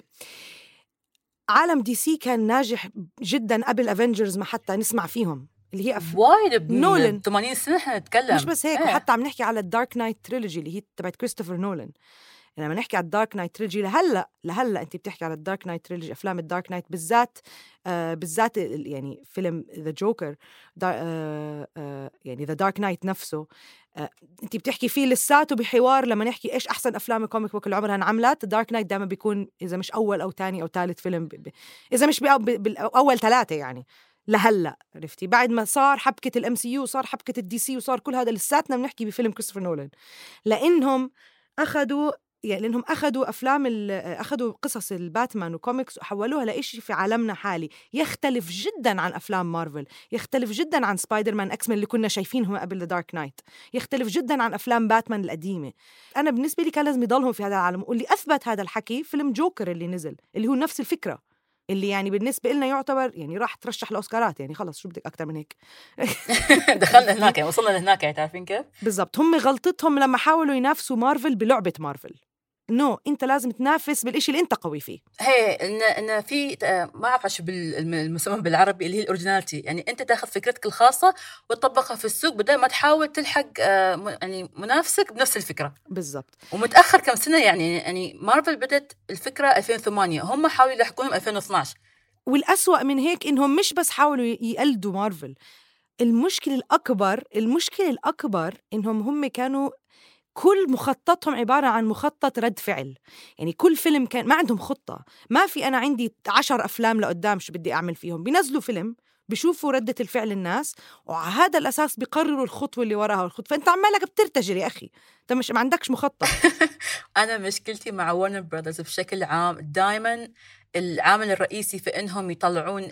عالم دي سي كان ناجح جدا قبل أفنجرز ما حتى نسمع فيهم، اللي هي أف... وايد نولان ثمانين سنة إحنا نتكلم. مش بس هيك ايه. وحتى عم نحكي على الدارك نايت تريلوجي اللي هي تبعت كريستوفر نولان. لما نحكي على الدارك نايت تريلوجي لهلا لهلا انت بتحكي على الدارك نايت تريلوجي، افلام الدارك نايت بالذات آه بالذات يعني فيلم ذا جوكر آه آه يعني ذا دارك نايت نفسه آه انت بتحكي فيه لساته بحوار. لما نحكي ايش احسن افلام الكوميك بوك اللي عمرها انعملت، الدارك نايت دائما بيكون اذا مش اول او ثاني او ثالث فيلم ب... ب... اذا مش باول ثلاثه يعني لهلا. عرفتي؟ بعد ما صار حبكه الام سي يو وصار حبكه الدي سي وصار كل هذا لساتنا بنحكي بفيلم كريستوفر نولان، لانهم اخذوا يعني لأنهم أخذوا أفلام أخذوا قصص الباتمان وكوميكس وحولوها لإشي في عالمنا حالي يختلف جدا عن أفلام مارفل، يختلف جدا عن سبايدر مان أكس مان اللي كنا شايفينهم قبل ذا دارك نايت، يختلف جدا عن أفلام باتمان القديمة. أنا بالنسبة لي كان لازم يضلهم في هذا العالم. واللي أثبت هذا الحكي فيلم جوكر اللي نزل اللي هو نفس الفكرة، اللي يعني بالنسبة لنا يعتبر يعني راح ترشح الأوسكارات. يعني خلص شو بدك أكتر من هيك. دخلنا هناك يعني وصلنا لهناك يعني تعرفين كيف؟ بالضبط. هم غلطتهم لما حاولوا ينافسوا مارفل بلعبة مارفل. نو no, انت لازم تنافس بالإشي اللي انت قوي فيه. هي ان ان في ما اعرف شو بالمسمى بالعربي اللي هي الاوريجيناليتي، يعني انت تاخذ فكرتك الخاصه وتطبقها في السوق بدل ما تحاول تلحق يعني منافسك بنفس الفكره. بالضبط. ومتاخر كم سنه يعني يعني مارفل بدت الفكره ألفين وثمانية، هم حاولوا يلحقونهم ألفين واثناشر. والأسوأ من هيك انهم مش بس حاولوا يقلدوا مارفل، المشكله الاكبر المشكله الاكبر انهم هم كانوا كل مخططهم عبارة عن مخطط رد فعل. يعني كل فيلم كان ما عندهم خطة. ما في أنا عندي عشر أفلام لقدام شو بدي أعمل فيهم. بينزلوا فيلم بيشوفوا ردة الفعل الناس وعلى هذا الأساس بيقرروا الخطوة اللي وراها والخطوة. فأنت عمالك بترتجل يا أخي، أنت مش ما عندكش مخطط. أنا مشكلتي مع وارنر براذرز بشكل عام دايما العامل الرئيسي في إنهم يطلعون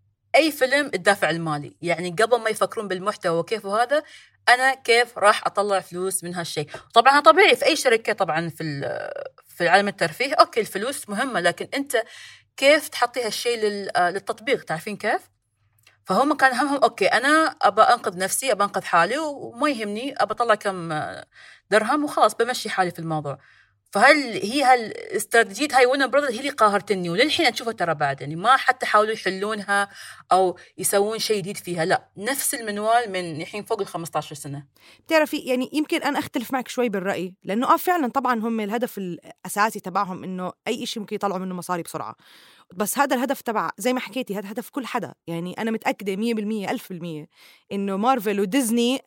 أي فيلم الدافع المالي. يعني قبل ما يفكرون بالمحتوى وكيف هذا أنا كيف راح أطلع فلوس من هالشيء. طبعا طبيعي في أي شركة طبعا في في العالم الترفيه أوكي الفلوس مهمة، لكن أنت كيف تحطي هالشيء للتطبيق. تعرفين كيف؟ فهم كان همهم أوكي أنا أبى أنقذ نفسي أبى أنقذ حالي وما يهمني أبى أطلع كم درهم وخلاص بمشي حالي في الموضوع. فهل هي هالاستراتيجية هاي وارنر براذرز هي اللي قاهرتني وللحين أشوفها ترى بعد. يعني ما حتى حاولوا يحلونها أو يسوون شيء جديد فيها، لا نفس المنوال من الحين فوق الخمسة عشر سنة. بتعرفي يعني يمكن أنا أختلف معك شوي بالرأي، لأنه آه فعلا طبعا هم الهدف الأساسي تبعهم إنه أي إشي ممكن يطلعوا منه مصاري بسرعة، بس هذا الهدف تبع زي ما حكيتي هذا هدف كل حدا. يعني أنا متأكدة مية بالمية ألف بالمية إنه مارفل وديزني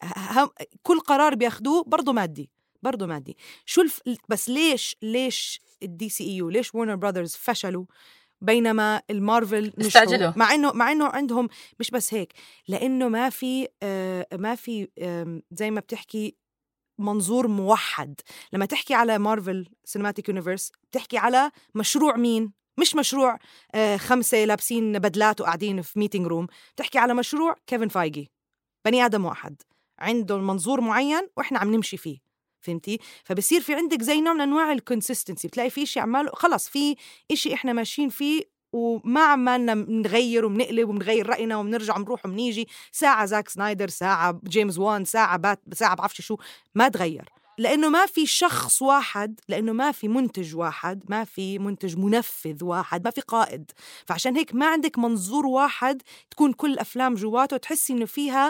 كل قرار بياخدوه برضو مادي برضو مادي. شو الف... بس ليش ليش الدي سي اي يو ليش وارنر براذرز فشلوا بينما المارفل استعجلوا؟ مع انه مع انه عندهم مش بس هيك، لانه ما في آه ما في آه زي ما بتحكي منظور موحد. لما تحكي على مارفل سينماتيك يونيفرس بتحكي على مشروع مين، مش مشروع آه خمسة لابسين بدلات وقاعدين في ميتينج روم. بتحكي على مشروع كيفن فايجي، بني آدم واحد عنده منظور معين وإحنا عم نمشي فيه. فهمتي؟ فبصير في عندك زي نوع من أنواع الكونسيستنسي، بتلاقي في إشي عماله خلص في إشي إحنا ماشيين فيه وما عمالنا نغير وبنقلب وبنغير رأينا وبنرجع نروح وبنيجي. ساعة زاك سنايدر، ساعة جيمس وان، ساعة بات، ساعة بعرفش شو، ما تغير لأنه ما في شخص واحد، لأنه ما في منتج واحد، ما في منتج منفذ واحد، ما في قائد. فعشان هيك ما عندك منظور واحد تكون كل أفلام جواته تحسي إنه فيها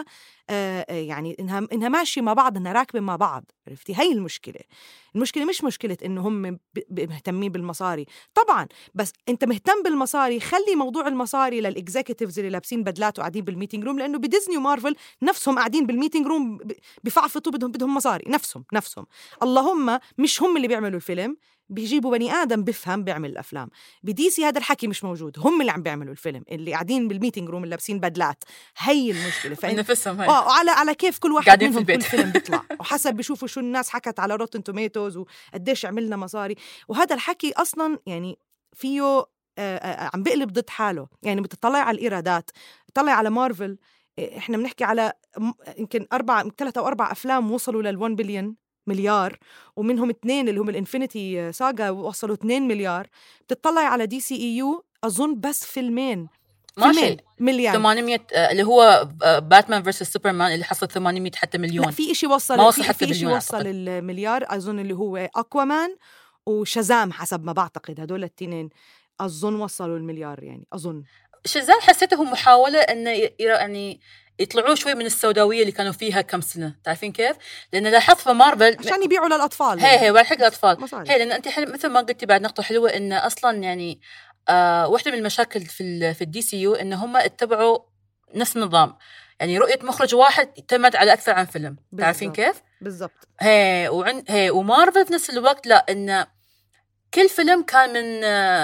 آه يعني إنها إنها ماشية مع بعض، إنها راكبة مع بعض. عرفتي؟ هاي المشكلة. المشكلة مش مشكلة إنه هم مهتمين بالمصاري طبعا، بس أنت مهتم بالمصاري، خلي موضوع المصاري للإكزيكتيفز اللي لابسين بدلات وقاعدين بالميتينج روم، لأنه بديزني ومارفل نفسهم قاعدين بالميتينج روم بفعفطوا، بدهم بدهم مصاري نفسهم نفسهم اللهم مش هم اللي بيعملوا الفيلم، بيجيبوا بني آدم بفهم بيعمل الأفلام. بدي سي هذا الحكي مش موجود، هم اللي عم بيعملوا الفيلم، اللي قاعدين بالميتينج روم اللي لابسين بدلات. هي المشكلة. فإن نفسهم هاي. آه على على كيف كل واحد منهم كل فيلم بيطلع وحسب بيشوفوا شو الناس حكت على روتن توميتوز وقديش عملنا مصاري. وهذا الحكي أصلاً يعني فيه آه آه عم بقلب ضد حاله. يعني بتطلع على الإيرادات، طلع على مارفل، إحنا بنحكي على يمكن أربعة ثلاثة أو أربع أفلام وصلوا للون بليون مليار، ومنهم اثنين اللي هم الانفينيتي ساغا وصلوا اثنين مليار. بتطلع على دي سي اي يو أظن بس فيلمين ماشي مليار ثمانمية اللي هو باتمان فيرسس سوبرمان اللي حصل ثمانمية حتى مليون. لا في إشي وصل ما وصل في, حتى في إشي وصل المليار أظن اللي هو أكوامان وشازام حسب ما بعتقد، هدول الاثنين أظن وصلوا المليار. يعني أظن شازام حسيته محاولة إنه يعني يطلعوا شوي من السوداوية اللي كانوا فيها كم سنة، تعرفين كيف؟ لأن لاحظت في مارفل عشان يبيعوا للأطفال. هي هي والحق الأطفال مصاري. هي لأن أنت مثل ما قلتي بعد نقطة حلوة إن أصلاً يعني آه واحدة من المشاكل في في الدي سي يو إن هم اتبعوا نفس النظام، يعني رؤية مخرج واحد تمت على أكثر عن فيلم. تعرفين كيف؟ بالضبط. هي وعن هي ومارفل في نفس الوقت لا، إن كل فيلم كان من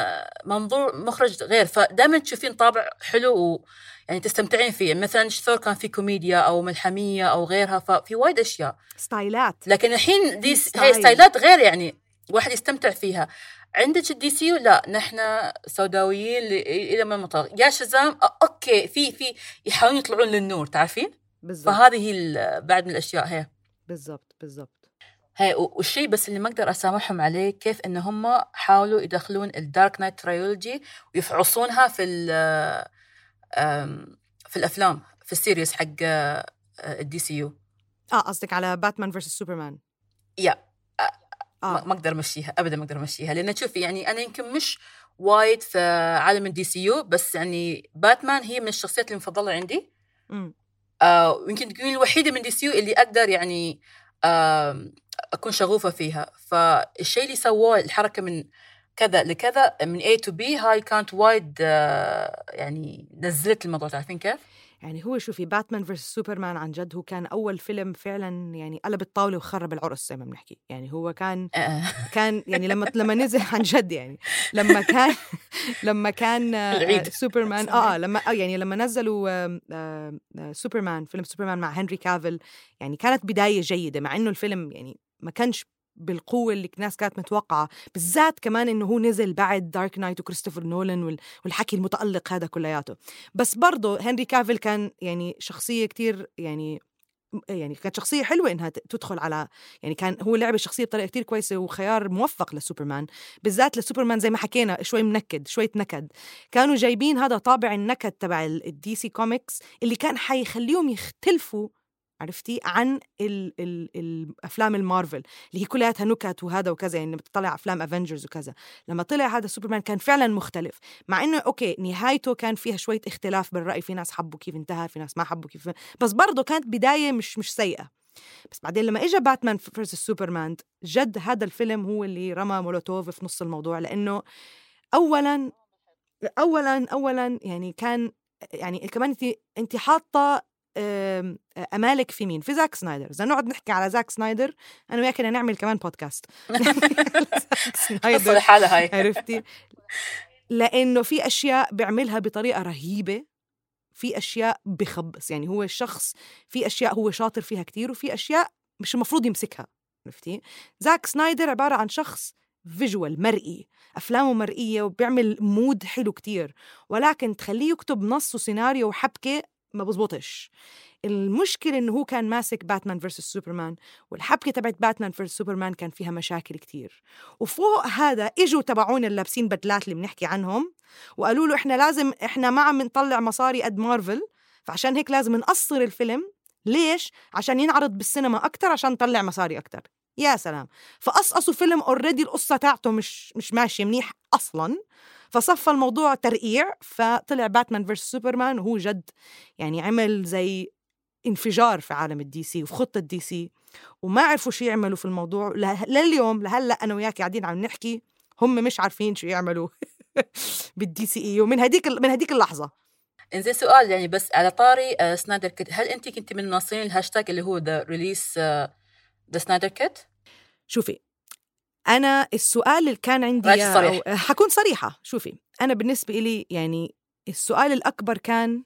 منظور مخرج غير، فدائما تشوفين طابع حلو و يعني تستمتعين فيه. مثلا ثور كان في كوميديا أو ملحمية أو غيرها، ففي وايد أشياء ستايلات. لكن الحين دي ستايل. هي ستايلات غير يعني واحد يستمتع فيها. عندك الدي سي لا، نحن سوداويين إلى ما مطلق. يا شزام أوكي في في يحاولون يطلعون للنور، تعرفين؟ بالزبط. فهذه هي بعد من الأشياء هي بالضبط بالضبط. هاي والشيء بس اللي ما أقدر أسامحهم عليه كيف إن هم حاولوا يدخلون الدارك نايت ترايولوجي ويفعصونها في في الأفلام في السيريس حق الدي سي يو. آه قصدك على باتمان فيرسس سوبرمان؟ يا آه. ما أقدر أمشيها أبدا، ما أقدر أمشيها لأن تشوفي يعني أنا يمكن مش وايد في عالم الدي سي يو، بس يعني باتمان هي من الشخصيات المفضلة عندي. آه ويمكن تكون الوحيدة من دي سي يو اللي أقدر يعني آه أكون شغوفة فيها. فالشيء اللي سواه الحركة من كذا لكذا من A to B هاي كانت وايد آه يعني نزلت الموضوع. تعرفين كيف؟ يعني هو شوفي باتمان فيرس سوبرمان عن جد هو كان أول فيلم فعلا يعني قلب الطاولة وخرب العرس زي ما بنحكي. يعني هو كان كان يعني لما لما نزل عن جد يعني لما كان لما كان آه سوبرمان آه لما آه يعني لما نزلوا آه آه سوبرمان فيلم سوبرمان مع هنري كافيل، يعني كانت بداية جيدة مع إنه الفيلم يعني ما كانش بالقوة اللي الناس كانت متوقعة، بالذات كمان إنه هو نزل بعد دارك نايت وكريستوفر نولان والحكي المتألق هذا كلياته. بس برضه هنري كافيل كان يعني شخصية كتير يعني يعني كانت شخصية حلوة إنها تدخل على يعني كان هو لعب الشخصية بطريقة كتير كويسة وخيار موفق لسوبرمان، بالذات لسوبرمان زي ما حكينا شوي منكد شوية نكد. كانوا جايبين هذا طابع النكد تبع الدي سي كوميكس اللي كان حيخليهم يختلفوا عرفتي عن ال ال الافلام المارفل اللي هي كلها نكت وهذا وكذا. يعني بتطلع افلام افنجرز وكذا، لما طلع هذا سوبرمان كان فعلا مختلف، مع انه اوكي نهايته كان فيها شويه اختلاف بالراي، في ناس حبوا كيف انتهى، في ناس ما حبوا كيف، بس برضه كانت بدايه مش مش سيئه. بس بعدين لما اجى باتمان فيرسس سوبرمان جد هذا الفيلم هو اللي رمى مولوتوف في نص الموضوع، لانه اولا اولا اولا يعني كان يعني كمان انت انت حاطه أمالك في مين؟ في زاك سنايدر. إذا نقعد نحكي على زاك سنايدر أنا وياك كنا نعمل كمان بودكاست سنايدر حالة هاي عرفتي، لأنه في أشياء بيعملها بطريقة رهيبة، في أشياء بخبص. يعني هو الشخص في أشياء هو شاطر فيها كتير وفي أشياء مش المفروض يمسكها. عرفتي؟ زاك سنايدر عبارة عن شخص فيجوال مرئي، أفلامه مرئية وبيعمل مود حلو كتير، ولكن تخليه يكتب نص وسيناريو وحبكة ما بزبطش. المشكلة إنه هو كان ماسك باتمان فيرسس سوبرمان، والحبكة تبعت باتمان فيرسس سوبرمان كان فيها مشاكل كتير، وفوق هذا إجوا تبعون اللابسين بدلات اللي بنحكي عنهم وقالوا له إحنا لازم إحنا ما عم نطلع مصاري قد مارفل، فعشان هيك لازم نقصر الفيلم. ليش؟ عشان ينعرض بالسينما أكتر عشان نطلع مصاري أكتر. يا سلام. فقصقصوا فيلم أوريدي القصة تاعته مش مش ماشية منيح أصلاً، فصفى الموضوع ترقيع، فطلع باتمان فيرس سوبرمان وهو جد يعني عمل زي انفجار في عالم الدي سي وفي خطة دي سي، وما عرفوا شو يعملوا في الموضوع. لليوم لهلأ أنا وياك قاعدين عم نحكي هم مش عارفين شو يعملوا بالدي سي اي ومن هديك من هديك اللحظة. إنزين سؤال يعني بس على طاري آه سنايدر كت، هل أنت كنت من الناصرين الهاشتاج اللي هو ذا ريليس ذا سنايدر كت؟ شوفي أنا السؤال اللي كان عندي أو حكون صريحة، شوفي أنا بالنسبة إلي يعني السؤال الأكبر كان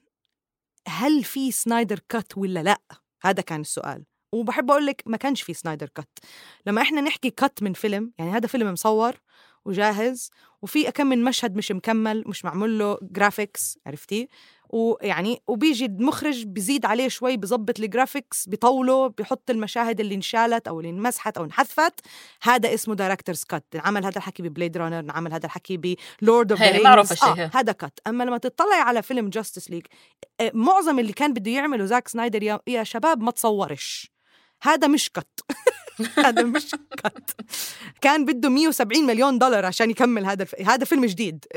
هل في سنايدر كات ولا لا؟ هذا كان السؤال. وبحب أقول لك ما كانش في سنايدر كات. لما إحنا نحكي كات من فيلم يعني هذا فيلم مصور وجاهز وفي أكم من مشهد مش مكمل مش معمول له جرافيكس، عرفتي؟ ويعني وبيجي المخرج بيزيد عليه شوي، بيظبط الجرافيكس، بيطوله، بيحط المشاهد اللي انشالت أو اللي انمسحت أو انحذفت. هذا اسمه دايركتورز كات. نعمل هذا الحكي ببليد رانر، نعمل هذا الحكي بلورد اوف ذا رينجز، آه هذا كات. أما لما تطلع على فيلم جاستس ليج معظم اللي كان بده يعمله زاك سنايدر يا, يا شباب ما تصورش، هذا مش كات. هذا مش كات. كان بده مية وسبعين مليون دولار عشان يكمل هذا الف... هذا فيلم جديد.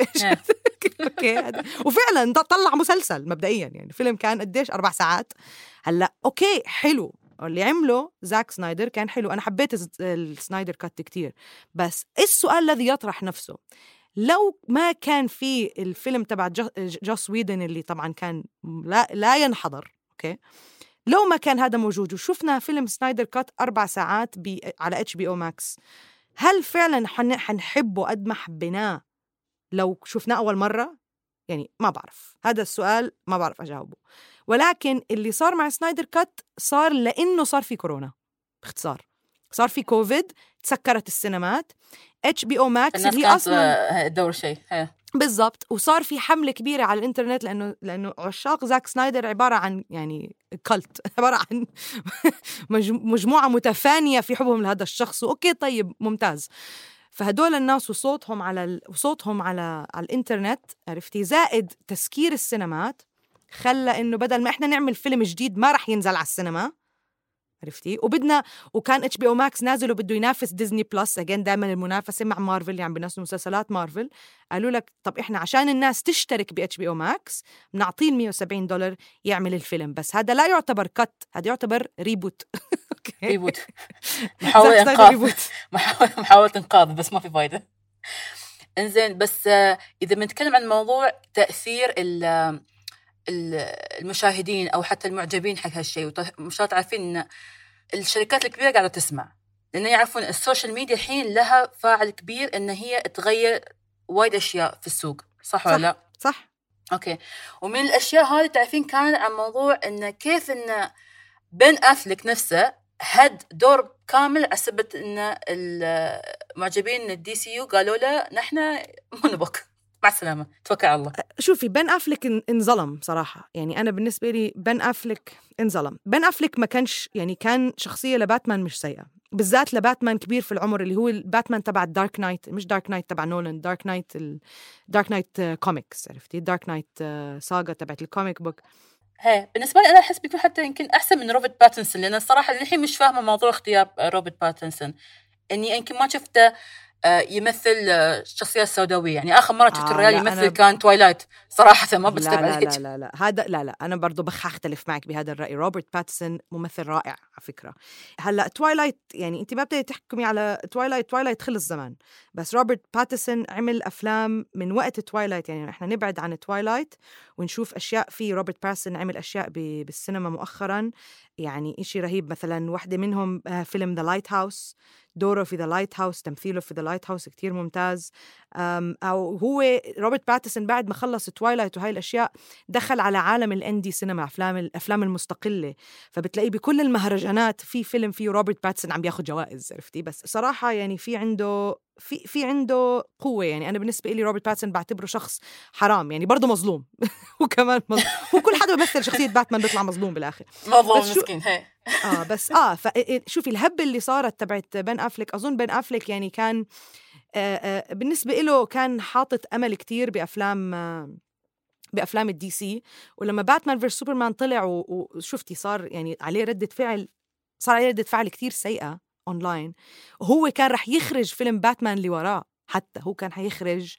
اوكي هذا وفعلا طلع مسلسل مبدئيا، يعني فيلم كان قديش أربع ساعات. هلا اوكي حلو اللي عمله زاك سنايدر كان حلو، انا حبيت السنايدر كات كتير. بس السؤال الذي يطرح نفسه لو ما كان في الفيلم تبع جوس ويدن اللي طبعا كان لا لا ينحضر، اوكي لو ما كان هذا موجود وشوفنا فيلم سنايدر كات أربع ساعات بي على اتش بي او ماكس، هل فعلا حنحبه قد ما حبيناه لو شفناه أول مرة؟ يعني ما بعرف، هذا السؤال ما بعرف أجاوبه. ولكن اللي صار مع سنايدر كات صار لأنه صار في كورونا، باختصار صار في كوفيد، تسكرت السينمات. اتش بي او ماكس اللي أصلا دور شيء بالضبط، وصار في حملة كبيرة على الإنترنت لأنه لأنه عشاق زاك سنايدر عبارة عن يعني كالت، عبارة عن مجموعة متفانية في حبهم لهذا الشخص. وأوكي طيب ممتاز. فهدول الناس وصوتهم على ال... وصوتهم على على الإنترنت، عرفتي، زائد تسكير السينمات، خلى إنه بدل ما إحنا نعمل فيلم جديد ما رح ينزل على السينما، عرفتي، وبدنا وكان اتش بي او ماكس نازل وبده ينافس ديزني بلس، اجين دائما المنافسه مع مارفل اللي عم بينزلوا مسلسلات مارفل. قالوا لك طب احنا عشان الناس تشترك ب اتش بي او ماكس بنعطيه مية وسبعين دولار يعمل الفيلم. بس هذا لا يعتبر كت، هذا يعتبر ريبوت. ريبوت محاولة انقاذ، محاولة انقاذ بس ما في فايدة. انزين بس اذا بنتكلم عن موضوع تأثير ال المشاهدين أو حتى المعجبين حق هالشيء، ومش عارفين إن الشركات الكبيرة قاعدة تسمع، لأن يعرفون السوشيال ميديا الحين لها فاعل كبير إن هي تغير وايد أشياء في السوق، صح, صح ولا لا؟ صح. أوكي. ومن الأشياء هذه تعرفين كان عن موضوع إن كيف إن بن أفلك نفسه هد دور كامل على سبب إن المعجبين الدي سي يو قالوا له نحن ما نبغاك، مع السلامة، توكل على الله. شوفي بن أفلك انظلم صراحة، يعني أنا بالنسبة لي بن أفلك انظلم. بن أفلك ما كانش يعني كان شخصية لباتمان مش سيئة، بالذات لباتمان كبير في العمر اللي هو الباتمان تبع الدارك نايت، مش دارك نايت تبع نولان، دارك نايت الدارك نايت كوميكس، عرفتي، دارك نايت ساغا تبعت الكوميك بوك. هي بالنسبة لي أنا أحس بيكون حتى يمكن أحسن من روبرت باتنسون، لأن الصراحة الحين مش فاهمة موضوع اختيار روبرت باتنسون، إني يمكن ما شفته يمثل الشخصية السوداوية. يعني آخر مرة شفت آه الرجال يمثل أنا... كان تويلايت صراحة ما بستبعد. لا لا, لا لا لا هذا لا لا أنا برضو بخ أختلف معك بهذا الرأي. روبرت باتسون ممثل رائع على فكرة. هلا تويلايت يعني أنت ما بتقدري تحكمي على تويلايت، تويلايت خلص زمان، بس روبرت باتسون عمل أفلام من وقت تويلايت. يعني إحنا نبعد عن تويلايت ونشوف أشياء في روبرت باتسون عمل أشياء بالسينما مؤخرا يعني إشي رهيب. مثلا واحدة منهم فيلم ذا لايت هاوس، دوره في ذا لايت هاوس، تمثيله في ذا لايت هاوس كتير ممتاز. أو هو روبرت باتسون بعد ما خلص تويلايت وهاي الأشياء دخل على عالم الأندي سينما، أفلام الأفلام المستقلة، فبتلاقي بكل المهرجانات في فيلم فيه روبرت باتسون عم بياخد جوائز، عرفتي. بس صراحة يعني في عنده في في عنده قوة. يعني أنا بالنسبة لي روبرت باتسون بعتبره شخص حرام، يعني برضه مظلوم. وكمان مظلوم. وكل حدا بيمثل شخصية باتمان بيطلع مظلوم بالآخر، مظلوم مسكين. هي آه بس آه فشوفي الهبة اللي صارت تبعت بن أفلك. أظن بن أفلك يعني كان آه آه بالنسبة له كان حاطط أمل كتير بأفلام آه بأفلام الدي سي، ولما باتمان فيرس سوبرمان طلع وشفتي صار يعني عليه ردة فعل، صار عليه ردة فعل كتير سيئة أونلاين. وهو كان رح يخرج فيلم باتمان اللي وراه، حتى هو كان حيخرج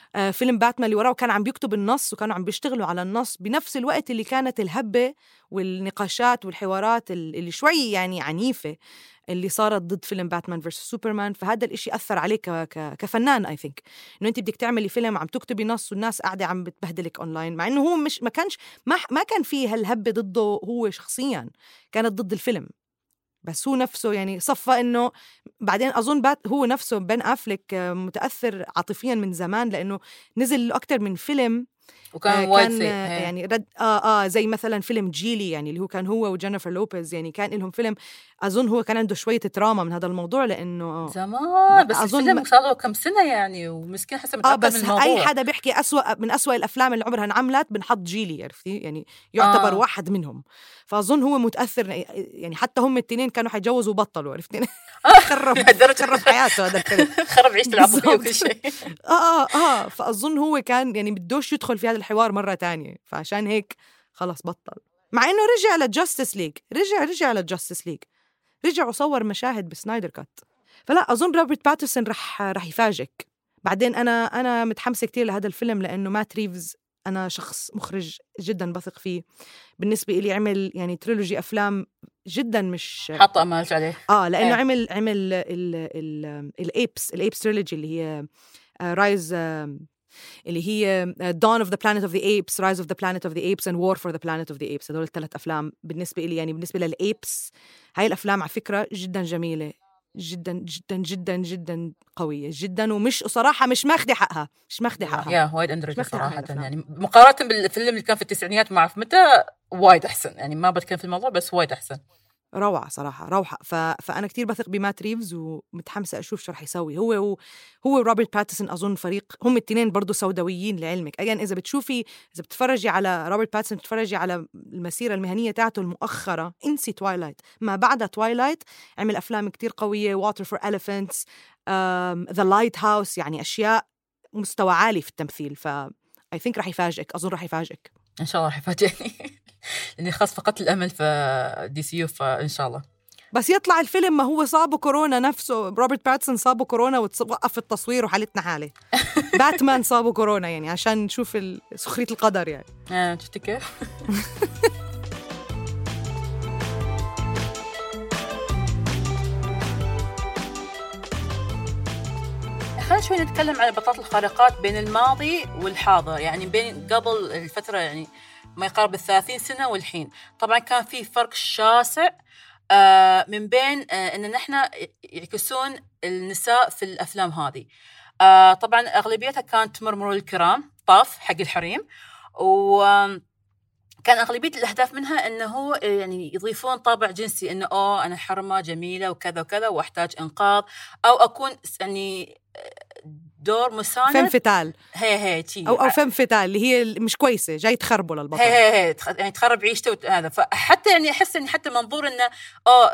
آه فيلم باتمان اللي وراه وكان عم بيكتب النص وكانوا عم بيشتغلوا على النص بنفس الوقت اللي كانت الهبة والنقاشات والحوارات اللي شوي يعني عنيفة اللي صارت ضد فيلم باتمان فيرسس سوبرمان. فهذا الاشي أثر عليك ك... ك... كفنان اي ثينك انه انت بدك تعملي فيلم عم تكتبي نص والناس قاعدة عم بتبهدلك اونلاين، مع انه هو مش ما كانش ما, ما كان فيه هالهبة ضده هو شخصيا، كانت ضد الفيلم بس هو نفسه يعني صفى انه بعدين اظن بات هو نفسه بن أفلك متاثر عاطفيا من زمان لانه نزل له اكثر من فيلم وكان آه كان آه يعني رد اه اه زي مثلا فيلم جيلي يعني اللي هو كان هو وجينيفر لوبيز، يعني كان لهم فيلم اظن هو كان عنده شويه تراما من هذا الموضوع لانه زمان بس أظن الفيلم صار له كم سنه يعني ومسكين حسب اه متعقد بس من الموضوع. اي حدا بيحكي أسوأ من أسوأ الافلام اللي عمرها انعملت بنحط جيلي، عرفتي يعني يعتبر آه. واحد منهم. فاظن هو متاثر يعني حتى هم الاثنين كانوا حيتجوزوا وبطلوا، عرفتي خرب خرب حياته هذا الفيلم خرب عيشته العاطفيه وكل شيء. اه اه اه فاظن هو كان يعني بدوش يدخل في هذا الحوار مره تانية، فعشان هيك خلص بطل. مع انه رجع لجاستس ليج رجع رجع لجاستس ليج رجع وصور مشاهد بسنايدر كات. فلا اظن روبرت باترسون رح رح يفاجئك. بعدين انا انا متحمسه كتير لهذا الفيلم لانه مات ريفز انا شخص مخرج جدا بثق فيه. بالنسبه لي عمل يعني تريلوجي افلام جدا مش حط امالك عليه اه لانه ايه. عمل عمل الايبس الايبس تريلوجي اللي هي رايز اللي هي Dawn of the Planet of the Apes, Rise of the Planet of the Apes and War for the Planet of the Apes. هدول الثلاث أفلام بالنسبة لي يعني بالنسبة للأيبس هاي الأفلام على فكرة جدا جميلة جدا جدا جدا جدا قوية جدا ومش صراحة مش ماخدة حقها مش ماخدة حقها يا وايد أندرجة صراحة يعني مقارنة بالفيلم اللي كان في التسعينيات ما أعرف متى وايد أحسن يعني ما بتكلم في الموضوع بس وايد أحسن روعة صراحة روعة. ف... فأنا كتير بثق بمات ريفز ومتحمسة أشوف شو رح يسوي هو و... هو روبرت باتسون. أظن فريق هم التنين برضو سوداويين لعلمك. يعني إذا بتشوفي إذا بتتفرجي على روبرت باتسون بتتفرجي على المسيرة المهنية تاعته المؤخرة انسي توايلايت ما بعد توايلايت عمل أفلام كتير قوية Water for Elephants um, The Lighthouse يعني أشياء مستوى عالي في التمثيل. ف I think رح يفاجئك أظن رح يفاجئك إن شاء الله رح يفاجئني لأني خاص فقط الأمل في دي سي يو فإن شاء الله. بس يطلع الفيلم ما هو صابه كورونا نفسه روبرت باتسون صابه كورونا ووقف التصوير وحالتنا حالة باتمان صابه كورونا يعني عشان نشوف سخرية القدر يعني آه شفتي كيف خلينا شوي نتكلم عن البطولات الخارقات بين الماضي والحاضر يعني بين قبل الفترة يعني ما يقارب الثلاثين سنة والحين. طبعا كان في فرق شاسع آه من بين آه إن نحن يعكسون النساء في الأفلام هذه. آه طبعا أغلبيتها كانت تمر مرور الكرام طاف حق الحريم وكان أغلبية الأهداف منها إنه يعني يضيفون طابع جنسي إنه أوه أنا حرمة جميلة وكذا وكذا وأحتاج إنقاذ أو أكون يعني دور مساند فم فتال هي هي تي او او فم فتال اللي هي مش كويسه جاي تخربوا للبطل هي هي هي يعني تخرب عيشته هذا. فحتى يعني احس ان حتى منظور انه اه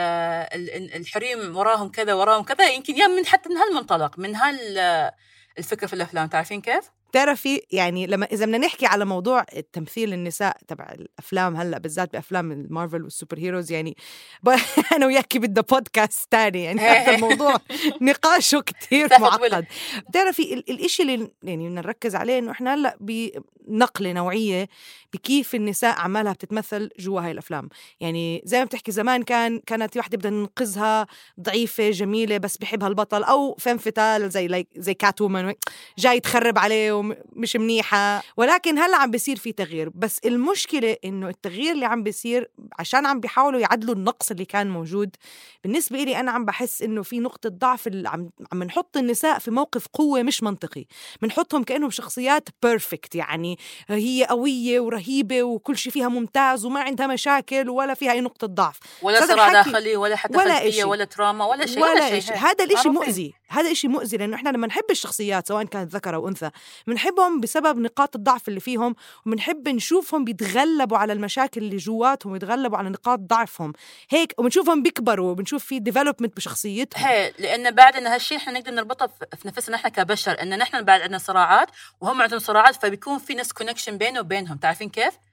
الحريم وراهم كذا وراهم كذا يمكن يا من حتى من هالمنطلق من هالفكره في الافلام. تعرفين كيف؟ تعرفي يعني لما اذا بدنا نحكي على موضوع التمثيل النساء تبع الافلام هلا بالذات بافلام المارفل والسوبر هيروز يعني انا وياكي بدنا بودكاست تاني يعني هذا الموضوع نقاشه كتير معقد. بتعرفي الاشي اللي يعني نركز عليه انه احنا هلا بنقله نوعيه بكيف النساء اعمالها بتتمثل جوا هاي الافلام. يعني زي ما بتحكي زمان كان كانت واحده بدها ننقذها ضعيفه جميله بس بحبها البطل او فم فتال زي زي كات وومن جاي تخرب عليه مش منيحة. ولكن هلا عم بيصير في تغيير بس المشكلة إنه التغيير اللي عم بيصير عشان عم بيحاولوا يعدلوا النقص اللي كان موجود. بالنسبة لي أنا عم بحس إنه في نقطة ضعف اللي عم عم نحط النساء في موقف قوة مش منطقي. بنحطهم كأنهم شخصيات بيرفكت يعني هي قوية ورهيبة وكل شيء فيها ممتاز وما عندها مشاكل ولا فيها أي نقطة ضعف ولا صراع داخلي ولا حتى ولا خلفية ولا تراما ولا شيء ولا, ولا شيء. هذا الإشي مؤذي هذا إشي مؤذي لأنه إحنا لما نحب الشخصيات سواء كانت ذكر أو أنثى بنحبهم بسبب نقاط الضعف اللي فيهم وبنحب نشوفهم بيتغلبوا على المشاكل اللي جواتهم ويتغلبوا على نقاط ضعفهم هيك وبنشوفهم بيكبروا وبنشوف في ديفلوبمنت بشخصيتهم. هي لأن بعد إن هالشيء إحنا نقدر نربطه في نفسنا إحنا كبشر إن نحن بعد عندنا صراعات وهم عندهم صراعات فبيكون في ناس كونكشن بينه وبينهم. تعرفين كيف؟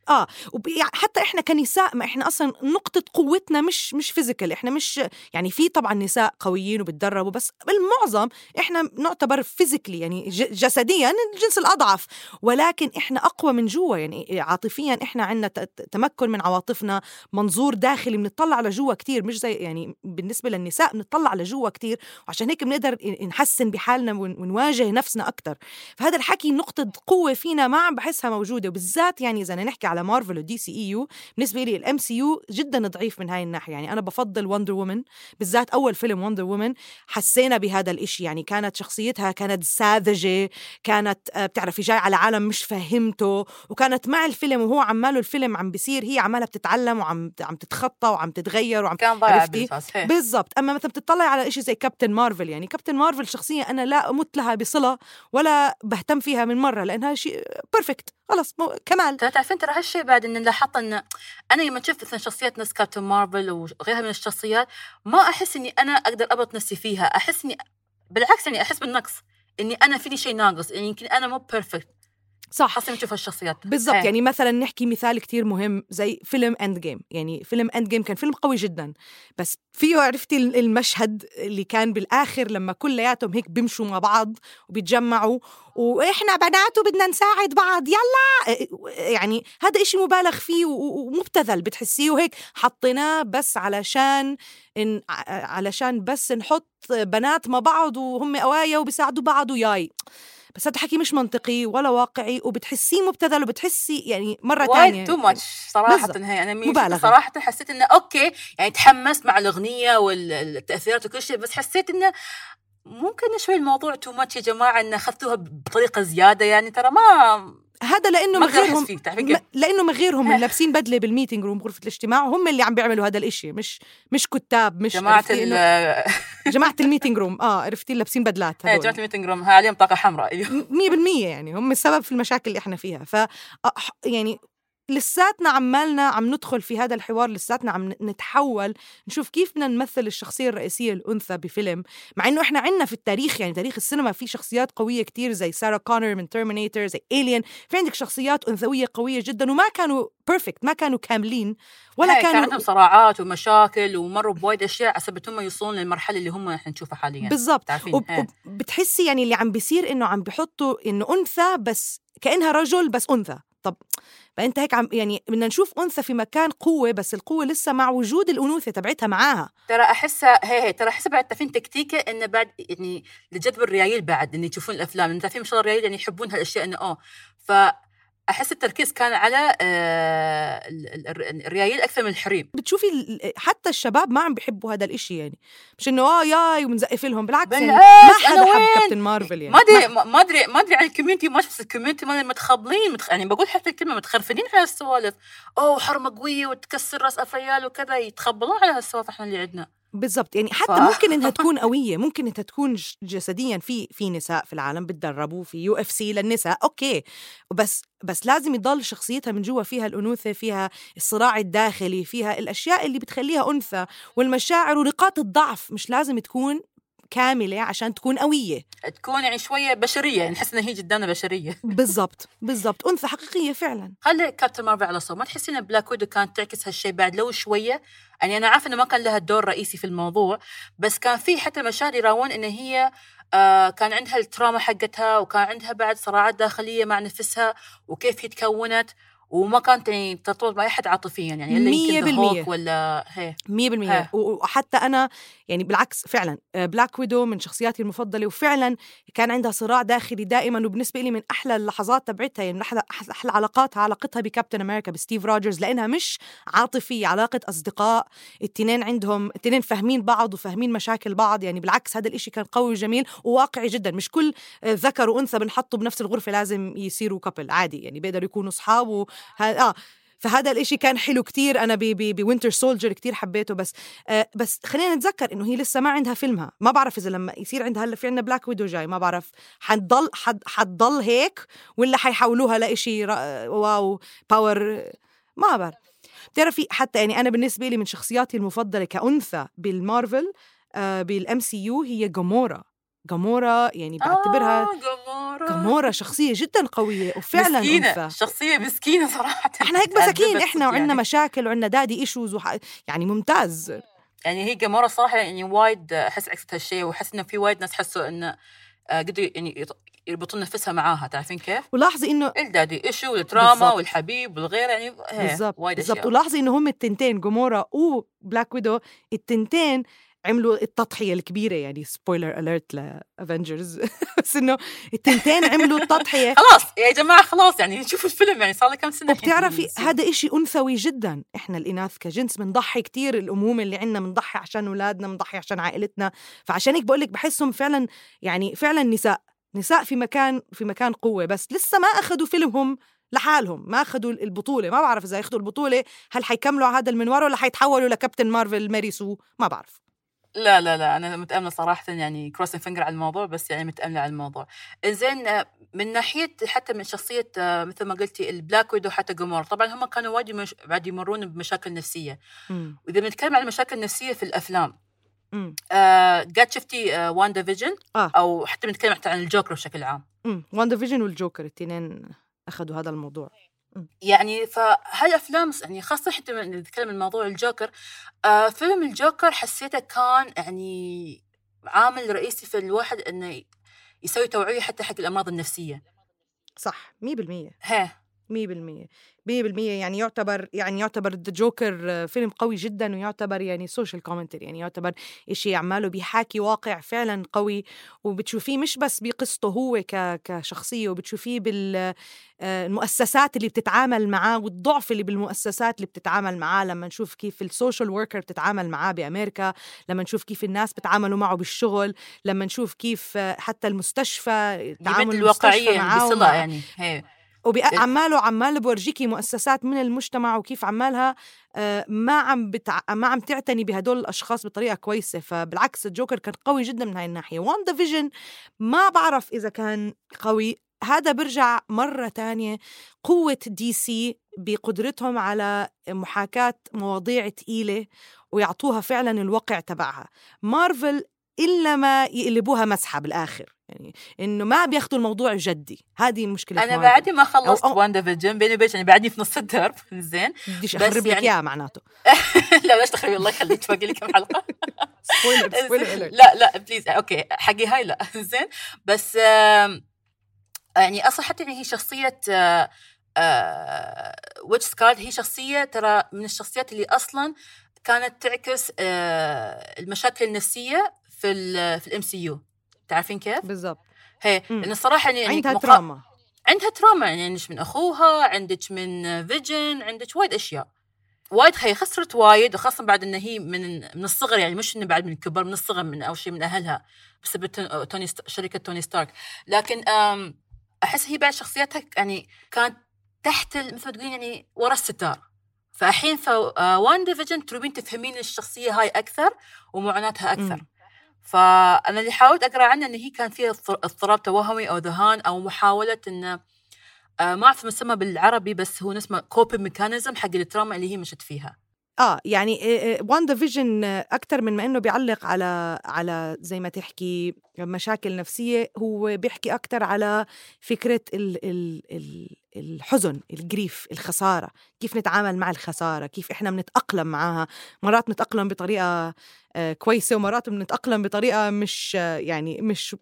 اه وحتى احنا كنساء ما احنا اصلا نقطه قوتنا مش مش فيزيكال، احنا مش يعني في طبعا نساء قويين وبتدربوا، بس بالمعظم احنا نعتبر فيزيكلي يعني جسديا الجنس الاضعف، ولكن احنا اقوى من جوا، يعني عاطفيا احنا عندنا تمكن من عواطفنا، منظور داخلي بنطلع على جوا كتير، مش زي يعني بالنسبه للنساء بنطلع على جوا كتير، وعشان هيك بنقدر نحسن بحالنا ونواجه نفسنا اكثر. فهذا الحكي نقطه قوه فينا ما عم بحسها موجوده، وبالذات يعني اذا نحكي على مارفل ودي سي اي يو، بالنسبه لي الام سي يو جدا ضعيف من هاي الناحيه. يعني انا بفضل وندر وومن، بالذات اول فيلم وندر وومن حسينا بهذا الاشي، يعني كانت شخصيتها كانت ساذجه، كانت بتعرفي جاي على عالم مش فهمته، وكانت مع الفيلم وهو عماله الفيلم عم بيصير هي عمالها بتتعلم وعم عم تتخطى وعم تتغير وعم كان ضايع بالضبط. اما مثلا بتطلع على إشي زي كابتن مارفل، يعني كابتن مارفل شخصيه انا لا امت لها بصله ولا بهتم فيها من مره، لانها شيء بيرفكت خلص كمال. تعرفين ترى هالشيء بعد ان لاحظت ان انا لما شفت مثلا شخصيات ناس كابتن مارفل وغيرها من الشخصيات ما احس اني انا اقدر ابط نفسي فيها، احس اني بالعكس يعني احس بالنقص، اني انا فيني شيء ناقص، يعني يمكن انا مو بيرفكت. صح حسنا نشوف هالشخصيات بالضبط. يعني مثلا نحكي مثال كتير مهم زي فيلم اند جيم، يعني فيلم اند جيم كان فيلم قوي جدا، بس فيه عرفتي المشهد اللي كان بالاخر لما كلياتهم هيك بيمشوا مع بعض وبيتجمعوا واحنا بنات وبدنا نساعد بعض يلا، يعني هذا إشي مبالغ فيه ومبتذل بتحسيه، وهيك حطيناه بس علشان إن علشان بس نحط بنات مع بعض وهم قوايا وبيساعدوا بعض وياي، بس هذا حكي مش منطقي ولا واقعي، وبتحسيه مبتذل وبتحسي يعني مرة تانية تو ماتش صراحة. هي أنا مبالغة صراحة حسيت إنه أوكي يعني تحمست مع الأغنية والتأثيرات وكل شيء، بس حسيت إنه ممكن شوي الموضوع تو ماتش يا جماعة، إن أخذتوها بطريقة زيادة، يعني ترى ما هذا لأنه مغيرهم م... لأنه مغيرهم من لابسين بدلة بالميتينج روم غرفة الاجتماع، هم اللي عم بيعملوا هذا الإشي، مش مش كتاب، مش جماعة ال جماعة الميتينج روم اه عرفتي لابسين بدلات هذول. جماعة الميتينج روم عليهم طاقة حمراء مية بالمية، يعني هم السبب في المشاكل اللي احنا فيها. ف يعني لساتنا عمالنا عم ندخل في هذا الحوار، لساتنا عم نتحول نشوف كيف بدنا نمثل الشخصية الرئيسية الأنثى بفيلم، مع إنه إحنا عنا في التاريخ يعني تاريخ السينما في شخصيات قوية كتير زي سارة كونر من تيرمينيتر، زي إيليان، في عندك شخصيات أنثوية قوية جدا وما كانوا بيرفكت، ما كانوا كاملين ولا كانوا، كان عندهم صراعات ومشاكل ومروا بوايد أشياء عصبتهم يوصلون للمرحلة اللي هم إحنا نشوفها حاليا. بالضبط. وبتحسي يعني اللي عم بيصير إنه عم بيحطوا إنه أنثى بس كأنها رجل بس أنثى. طب فأنت هيك عم يعني بدنا نشوف أنثى في مكان قوة، بس القوة لسه مع وجود الأنوثة تبعتها معاها. ترى أحسها هي هي ترى أحسها بعد تفين تكتيكة إنه بعد يعني لجذب الريايل، بعد إن يشوفون الأفلام إن تعرفين مش الريايل يعني يحبون هالأشياء إنه أوه، فأحس التركيز كان على آه الريايل أكثر من الحريم. بتشوفي حتى الشباب ما عم بيحبوا هذا الإشي، يعني مش إنه آه ياي ومنزقف لهم، بالعكس يعني ما حدا حب كابتن مارفل. يعني ما أدري ما أدري ما أدري عن الكوميونتي، ما بس الكوميونتي ما متخبلين متخ... يعني بقول حتى الكلمة متخرفنين على السوالف، أوه حرمة قوية وتكسر رأس أفريال وكذا، يتخبلون على هالسوالف إحنا اللي عندنا. بالضبط. يعني حتى ف... ممكن إنها تكون قوية، ممكن إنها تكون جسديا في في نساء في العالم بتدربوا في يو اف سي للنساء أوكي، بس بس لازم يضل شخصيتها من جوا فيها الأنوثة، فيها الصراع الداخلي، فيها الأشياء اللي بتخليها أنثى والمشاعر ونقاط الضعف، مش لازم تكون كاملة عشان تكون قوية، تكون يعني شوية بشرية، يعني نحس إنها هي جداً بشرية. بالضبط بالضبط أنثى حقيقية فعلاً. خلي كابتن مارفل على صوت، ما تحسين بلاك ويدو كانت تعكس هالشيء بعد لو شوية؟ يعني أنا عارفة إنه ما كان لها دور رئيسي في الموضوع، بس كان في حتى مشاهد يراون إن هي آه كان عندها التراما حقتها، وكان عندها بعد صراعات داخلية مع نفسها وكيف هي تكونت، وما كانت يعني ترتبط مع أحد عاطفيا، يعني إلا يمكن هوك ولا هي مية بالمية. وحتى أنا يعني بالعكس فعلا بلاك ويدو من شخصياتي المفضلة، وفعلا كان عندها صراع داخلي دائما، وبالنسبة لي من أحلى اللحظات تبعتها يعني أحلى, أحلى علاقاتها علاقتها بكابتن أمريكا بستيف روجرز، لأنها مش عاطفية، علاقة أصدقاء، التنين عندهم التنين فاهمين بعض وفاهمين مشاكل بعض، يعني بالعكس هذا الإشي كان قوي وجميل وواقعي جدا. مش كل ذكر وأنثى بنحطوا بنفس الغرفة لازم يصيروا كابل، عادي يعني بيقدروا يكونوا أصحاب و آه فهذا الاشي كان حلو كتير. أنا بوينتر سولجر كتير حبيته، بس آه بس خلينا نتذكر إنه هي لسه ما عندها فيلمها، ما بعرف إذا لما يصير عندها هلا في عندنا بلاك ويدو جاي، ما بعرف حتضل حد حتضل هيك ولا حيحولوها لإشي واو باور، ما بعرف. بتعرفي حتى يعني أنا بالنسبة لي من شخصياتي المفضلة كأنثى بالمارفل آه بالام سي يو هي جامورا. جامورا يعني بعتبرها آه جامورا جامورا شخصية جدا قوية وفعلا مسكينة أنثى. شخصية مسكينة صراحة. احنا هيك مساكين تعذبت احنا وعندنا يعني. مشاكل وعندنا دادي ايشوز وح... يعني ممتاز. يعني هي جامورا صراحة يعني وايد أحس عكست هالشيء، وأحس إنه في وايد ناس حسوا إنه قدروا يعني يربطون نفسها معاها، تعرفين كيف؟ ولاحظي إنه الدادي إيشو والدراما بالزبط. والحبيب والغير يعني بالضبط وايد بالضبط. أشياء. ولاحظي إنه هم التنتين جامورا وبلاك ويدو التنتين عملوا التضحية الكبيرة، يعني سبويلر أليرت لأفنجرز بس إنه التنتين عملوا التضحية. خلاص يا جماعة خلاص يعني نشوف الفيلم، يعني صار له كم سنة. وبتعرفي هذا إشي أنثوي جدا، إحنا الإناث كجنس بنضحي كتير، الأمومة اللي عنا بنضحي عشان أولادنا، بنضحي عشان عائلتنا. فعشان هيك بقولك بحسهم فعلا يعني فعلا نساء نساء في مكان في مكان قوة، بس لسه ما أخذوا فيلمهم لحالهم، ما أخذوا البطولة. ما بعرف إذا ياخذوا البطولة هل حيكملوا على هذا المنوار ولا حيتحولوا لكابتن مارفل ماري سو، ما بعرف. لا لا لا أنا متأملة صراحة، يعني كروسين فينجر على الموضوع، بس يعني متأملة على الموضوع. إنزين من ناحية حتى من شخصية مثل ما قلتي البلاك ويدو حتى جامورا، طبعا هم كانوا وايد مش... بعد يمرون بمشاكل نفسية. م. وإذا بنتكلم عن المشاكل النفسية في الأفلام، آه قد شفتي آه واندا فيجن آه. أو حتى بنتكلم حتى عن الجوكر بشكل عام. واندا فيجن والجوكر التنين أخذوا هذا الموضوع. يعني فهالأفلام يعني خاصة حتى من نتكلم عن موضوع الجوكر، آه فيلم الجوكر حسيته كان يعني عامل رئيسي في الواحد إنه يسوي توعية حتى حق الأمراض النفسية. صح مية بالمية. ها مية بالمية مية بالمية. يعني يعتبر يعني يعتبر The Joker فيلم قوي جدا، ويعتبر يعني social commentary، يعني يعتبر إشي عماله بيحاكي واقع فعلا قوي، وبتشوفيه مش بس بقصته هو كشخصية، وبتشوفيه بالمؤسسات اللي بتتعامل معاه والضعف اللي بالمؤسسات اللي بتتعامل معاه. لما نشوف كيف السوشيال وركر بتتعامل معاه بأمريكا، لما نشوف كيف الناس بتعاملوا معه بالشغل، لما نشوف كيف حتى المستشفى تعامل الواقعية بصلة يعني هي وعماله عمال بورجيكي مؤسسات من المجتمع وكيف عمالها ما عم بتع... ما عم تعتني بهدول الأشخاص بطريقة كويسة. فبالعكس الجوكر كان قوي جدا من هاي الناحية. واندا فيجن ما بعرف إذا كان قوي، هذا برجع مرة تانية قوة دي سي بقدرتهم على محاكاة مواضيع تقيلة ويعطوها فعلا الواقع تبعها. مارفل إلا ما يقلبوها مسحة بالآخر، يعني إنه ما بياخدوا الموضوع جدي. هذه مشكلة. أنا بعدي ما خلصت واندا فيجن بيني وبينك، يعني بعدني في نص الدرب. زين بديش أخرب لك إياه معناته. لا ليش تخربي، الله يخليك باقي لي كم حلقة. سبويلر سبويلر. لا لا بليز أوكي حقي هاي لا. زين بس يعني أصلا حتى هي شخصية ويتش سكارد هي شخصية ترى من الشخصيات اللي أصلا كانت تعكس المشاكل النفسية في ال في الام سي يو. تعرفين كيف؟ بالضبط. هي لأن الصراحة يعني عندها مقا... تراما عندها تراما يعني عندك من أخوها، عندك من فيجن، عندك وايد أشياء وايد. هي خسرت وايد، وخاصة بعد إن هي من من الصغر، يعني مش إنه بعد من الكبر، من الصغر من أول شيء من أهلها بسبب توني ست... شركة توني ستارك. لكن أم... أحس هي بعد شخصيتها يعني كانت تحت مثل ما تقولين يعني ورا الستار. فالحين فواندا فيجن تروبين تفهمين الشخصية هاي أكثر ومعاناتها أكثر. م. فأنا اللي حاولت أقرأ عنها أن هي كان فيها اضطراب توهمي أو ذهان، أو محاولة أن ما أعرف مسمى بالعربي، بس هو اسمه كوبي ميكانيزم حق التراما اللي هي مشت فيها. آه يعني واندا فيجن أكتر من ما إنه بيعلق على على زي ما تحكي مشاكل نفسية، هو بيحكي أكتر على فكرة ال ال ال الحزن، الجريف، الخسارة، كيف نتعامل مع الخسارة، كيف إحنا بنتأقلم معها. مرات نتأقلم بطريقة كويسة، ومرات بنتأقلم بطريقة مش يعني مش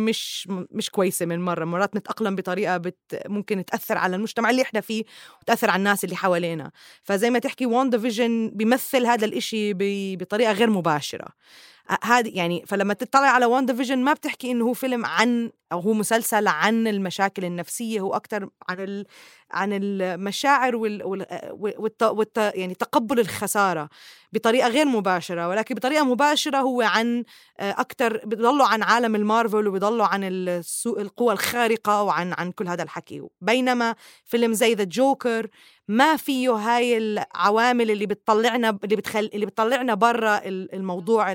مش مش كويسة. من مرة مرات نتأقلم بطريقة بت ممكن تأثر على المجتمع اللي إحنا فيه وتأثر على الناس اللي حوالينا. فزي ما تحكي واندا فيجن بيمثل هذا الإشي بطريقة غير مباشرة. هذه يعني فلما تطلع على واندا فيجن ما بتحكي إنه هو فيلم عن أو هو مسلسل عن المشاكل النفسية، هو أكتر عن ال عن المشاعر وال وال والت والت يعني تقبل الخسارة بطريقة غير مباشرة. ولكن بطريقة مباشرة هو عن أكتر بيضلوا عن عالم المارفل، وبيضلوا عن السوء القوى الخارقة، وعن عن كل هذا الحكي. بينما فيلم زي ذا جوكر ما فيه هاي العوامل اللي بتطلعنا اللي بتخل اللي بتطلعنا برا الموضوع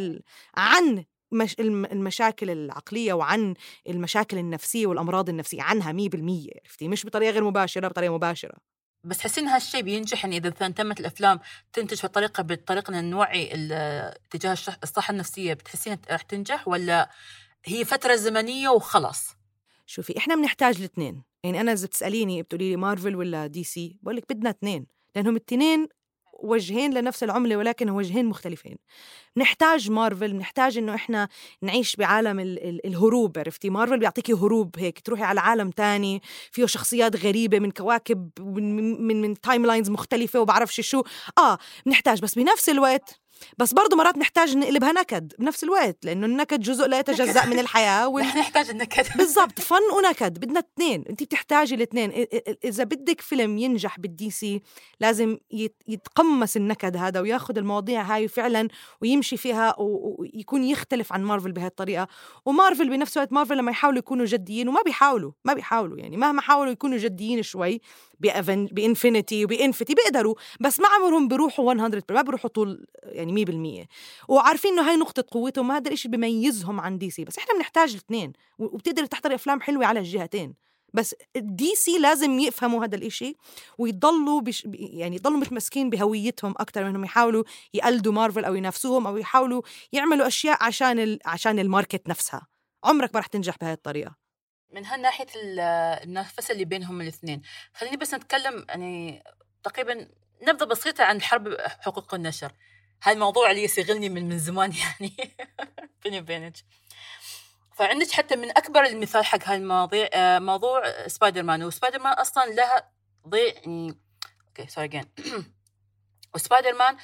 عن مش المشاكل العقلية وعن المشاكل النفسية والأمراض النفسية، عنها مية بالمية. عرفتي؟ مش بطريقة غير مباشرة، بطريقة مباشرة. بس حسين هالشيء بينجح يعني إذا تمت الأفلام تنتج بطريقة بالطريقة نوعي تجاه الصحة النفسية، بتحسين رح تنجح ولا هي فترة زمنية وخلاص؟ شوفي إحنا بنحتاج الاثنين. يعني أنا إذا تسأليني بتقولي لي مارفل ولا دي سي، بقول لك بدنا اثنين، لأنهم الاثنين وجهين لنفس العملة ولكن وجهين مختلفين. نحتاج مارفل، نحتاج إنه إحنا نعيش بعالم ال- ال- الهروب. عرفتي مارفل بيعطيكي هروب، هيك تروحي على عالم تاني فيه شخصيات غريبة من كواكب من من, من تايم لاينز مختلفة وبعرفش شو. آه نحتاج، بس بنفس الوقت بس برضو مرات نحتاج نقلبها نكد بنفس الوقت، لأنه النكد جزء لا يتجزأ من الحياة وال... نحن نحتاج النكد. بالضبط، فن ونكد، بدنا اثنين. انت بتحتاجي الاثنين. اذا بدك فيلم ينجح بالدي سي لازم يتقمص النكد هذا وياخذ المواضيع هاي فعلا ويمشي فيها ويكون يختلف عن مارفل بهذه الطريقه. ومارفل بنفس الوقت مارفل لما يحاولوا يكونوا جديين، وما بيحاولوا ما بيحاولوا يعني مهما حاولوا يكونوا جديين شوي بإنفينيتي وبإنفيتي بيقدروا، بس ما عمرهم بيروحوا مية بالمية، ما بيروحوا طول يعني مية بالمية، وعارفين انه هاي نقطه قوتهم، وهذا الاشي بيميزهم عن دي سي. بس احنا بنحتاج الاثنين، وبتقدر تحضر افلام حلوه على الجهتين. بس دي سي لازم يفهموا هذا الاشي ويضلوا بش يعني يضلوا متمسكين بهويتهم اكثر منهم يحاولوا يقلدوا مارفل او ينافسوهم او يحاولوا يعملوا اشياء عشان ال... عشان الماركت نفسها. عمرك ما رح تنجح بهذه الطريقه. من هالناحيه النفس اللي بينهم الاثنين، خليني بس نتكلم يعني تقريبا نبذه بسيطه عن حرب حقوق النشر. هاي الموضوع اللي يشغلني من من زمان يعني بيني وبينك. فعندك حتى من أكبر المثال حق هالمواضيع موضوع سبايدر مان. وسبايدر مان أصلاً لها ضيع يعني أوكي سوري جين وسبايدر مان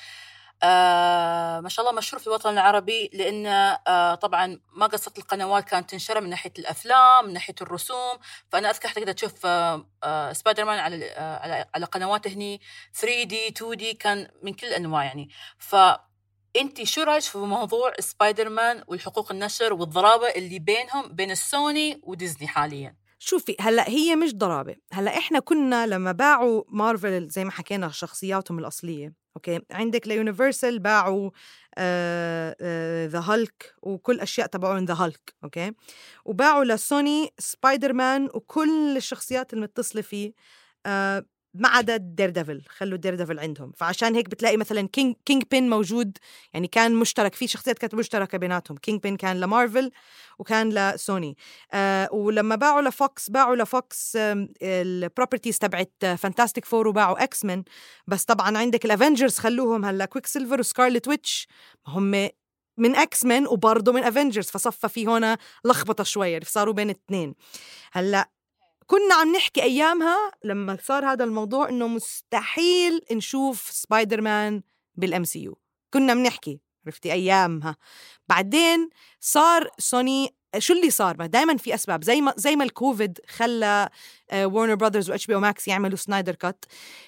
آه ما شاء الله مشهور في الوطن العربي، لأن آه طبعاً ما قصت القنوات كانت تنشر من ناحية الأفلام من ناحية الرسوم. فأنا أذكر تقدر تشوف آه آه سبايدر مان على آه على على قنوات هني ثري دي تو دي، كان من كل الأنواع يعني. ف انتي شو رايك في موضوع سبايدر مان والحقوق النشر والضرابة اللي بينهم بين السوني وديزني حاليا؟ شوفي هلا هي مش ضرابة. هلا احنا كنا لما باعوا مارفل زي ما حكينا شخصياتهم الأصلية، اوكي عندك ليونيفرسال باعوا ذا هالك وكل أشياء تبعون ذا هالك، اوكي وباعوا لسوني سبايدر مان وكل الشخصيات المتصلة فيه آه ما عدا دير ديفل، خلوا دير ديفل عندهم. فعشان هيك بتلاقي مثلا كينج كينج بين موجود، يعني كان مشترك في شخصيات كانت مشتركة بيناتهم. كينج بين كان لمارفل وكان لسوني. آه ولما باعوا لفوكس باعوا لفوكس آه البروبرتيز تبعت فانتاستيك فور وباعوا اكس مان. بس طبعا عندك الافنجرز خلوهم هلا كويك سيلفر وسكارلت ويتش هم من اكس مان وبرضه من افنجرز، فصفى في هنا لخبطة شوية صاروا بين الاثنين. هلا كنا عم نحكي أيامها لما صار هذا الموضوع إنه مستحيل نشوف سبايدر مان بالإم سي يو، كنا بنحكي عرفتي أيامها. بعدين صار سوني شو اللي صار؟ ما دايما في أسباب، زي ما زي ما الكوفيد خلى وارنر براذرز واتش بي او ماكس يعملوا سنايدر كات.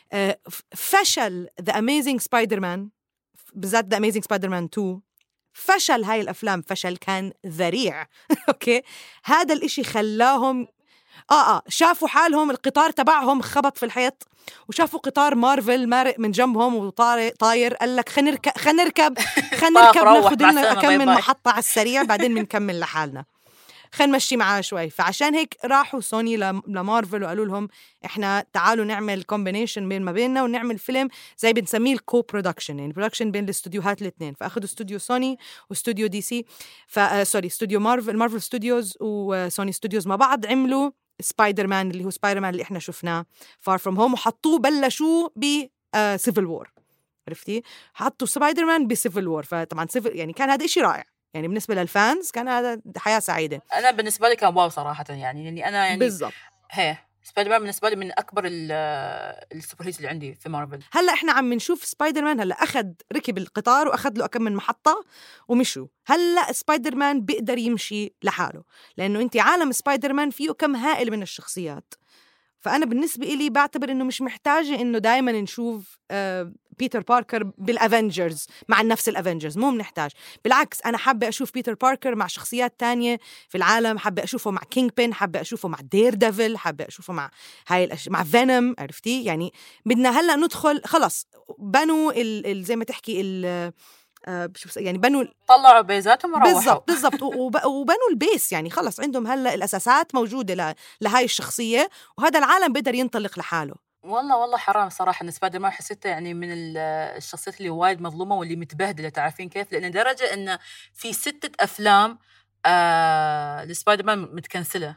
فشل ذا أميزنج سبايدر مان بالذات ذا أميزنج سبايدر مان تو، فشل هاي الأفلام فشل كان ذريع. أوكي هذا الإشي خلاهم آه آه شافوا حالهم القطار تبعهم خبط في الحيط، وشافوا قطار مارفل مارق من جنبهم وطاير، قال لك خلينا نركب خلينا نركب خلينا نركب ناخذ لنا كم من محطة على السريع بعدين بنكمل لحالنا، خلينا نمشي معاه شوي. فعشان هيك راحوا سوني لمارفل وقالوا لهم إحنا تعالوا نعمل كومبينيشن بين ما بيننا ونعمل فيلم زي بنسميه الكو برودكشن، يعني برودكشن بين الاستوديوهات الاثنين. فأخذوا استوديو سوني واستوديو دي سي فسوري استوديو مارفل مارفل ستوديوز وسوني ستوديوز مع بعض عملوا سبايدر مان اللي هو سبايدر مان اللي احنا شفناه فار فروم هوم، وحطوه بلشوا ب سيفل وور. عرفتي حطوا سبايدر مان بسيفل وور. فطبعا سيفل يعني كان هذا إشي رائع، يعني بالنسبة للفانز كان هذا حياة سعيدة. أنا بالنسبة لي كان واو صراحة، يعني يعني أنا يعني بالضبط هي سبايدر مان بالنسبة لي من أكبر السوبر هيروز اللي عندي في مارفل. هلا إحنا عم نشوف سبايدر مان هلا أخذ ركب القطار وأخذ له كم من محطة ومشوا. هلا سبايدر مان بيقدر يمشي لحاله، لأنه أنت عالم سبايدر مان فيه كم هائل من الشخصيات. فأنا بالنسبة إلي بعتبر إنه مش محتاجة إنه دايما نشوف آه بيتر باركر بالأفنجرز مع نفس الأفنجرز، مو بنحتاج. بالعكس أنا حابة أشوف بيتر باركر مع شخصيات تانية في العالم، حابة أشوفه مع كينج بين، حابة أشوفه مع دير ديفل، حابة أشوفه مع هاي الأش... مع فينوم. عرفتي يعني بدنا هلأ ندخل خلص بنوا ال... ال... زي ما تحكي ال... آه يعني بنوا طلعوا بيزاتهم وروحوا بالضبط بالضبط وب... وبنوا البيس، يعني خلص عندهم هلا الأساسات موجودة ل... لهاي الشخصية، وهذا العالم بيقدر ينطلق لحاله. والله والله حرام صراحة إن سبايدر مان حسيته يعني من الشخصيات اللي وايد مظلومة واللي متبهدلة، تعرفين كيف؟ لأن درجة إن في ستة أفلام آه لسبايدر مان متكنسلة،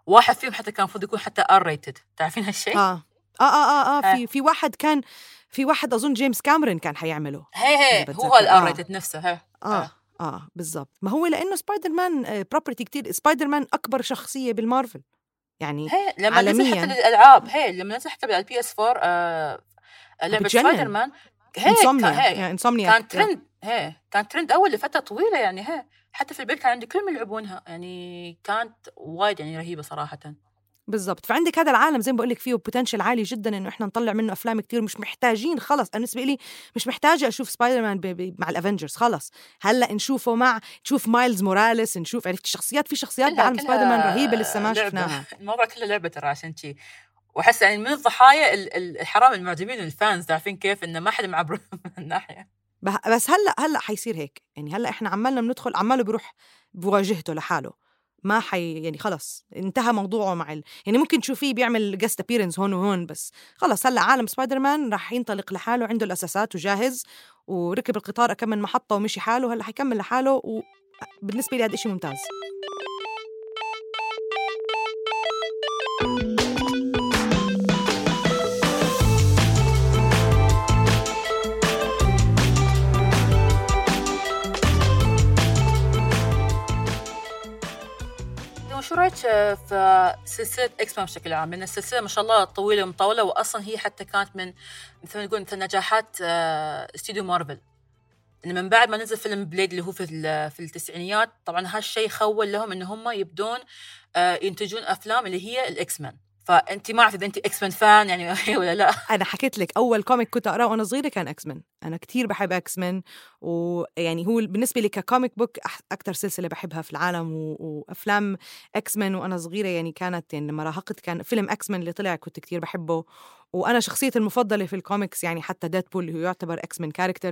واحد فيهم حتى كان المفروض يكون حتى ار ريتد، تعرفين هالشيء؟ اه اه اه اه, آه. في في واحد كان في واحد اظن جيمس كاميرون كان حيعمله، هي هي هو الار ريتد نفسه. هي اه اه, آه بالضبط. ما هو لانه سبايدر مان بروبرتي كتير، سبايدر مان اكبر شخصيه بالمارفل يعني هي لما عالميا. نزل حتى الالعاب، هي لما نزل حتى على البي اس فور آه لعبه سبايدر مان، هي انسومنيا هي يعني انسومنيا كان ترند، هي كان ترند اول لفتره طويله يعني. هي حتى في البيت كان عندي كل من يلعبونها يعني، كانت وايد يعني رهيبه صراحه. بالضبط. فعندك هذا العالم زي ما بقول لك فيه بوتنشل عالي جدا انه احنا نطلع منه افلام كتير. مش محتاجين خلص، انا بالنسبه لي مش محتاجه اشوف سبايدر مان بي بي مع الافنجرز، خلص هلا نشوفه مع نشوف مايلز موراليس، نشوف عرفت الشخصيات، في شخصيات بعالم سبايدر مان رهيبه لسه ما شفناها. الموضوع كله لعبه ترى عشان شي. وحس يعني من الضحايا الحرام المعجبين الفانز، تعرفين كيف انه ما حد معبر من الناحيه. بس هلا هلا حيصير هيك يعني، هلا احنا عمالنا بندخل عماله بيروح بواجهته لحاله، ما حي يعني خلص انتهى موضوعه مع ال... يعني ممكن تشوفيه بيعمل جست ابيرنس هون وهون، بس خلص هلا عالم سبايدر مان راح ينطلق لحاله، عنده الاساسات وجاهز وركب القطار كم من محطه ومشي حاله، هلا حيكمل لحاله. وبالنسبه لي هذا شيء ممتاز. شو رايك في سلسلة إكس مان بشكل عام؟ لأن السلسلة ما شاء الله طويلة ومطولة، وأصلا هي حتى كانت من مثل ما نقول مثل نجاحات استوديو مارفل. إن من بعد ما نزل فيلم بليد اللي هو في في التسعينيات، طبعا هالشيء خول لهم إن هم يبدون ينتجون أفلام اللي هي الإكس مان. فأنت ما أعرف إذا أنت إكس مان فان يعني ولا لا. أنا حكيت لك أول كوميك كنت أقرأه وأنا صغيرة كان إكس مان. أنا كتير بحب إكس مان، ويعني هو بالنسبة لي ككوميك بوك أكتر سلسلة بحبها في العالم. و... وأفلام إكس مان وأنا صغيرة يعني كانت يعني لما راهقت كان فيلم إكس مان اللي طلع كنت كتير بحبه. وأنا شخصيتي المفضلة في الكوميكس يعني حتى ديدبول هو يعتبر إكس مان كاركتر.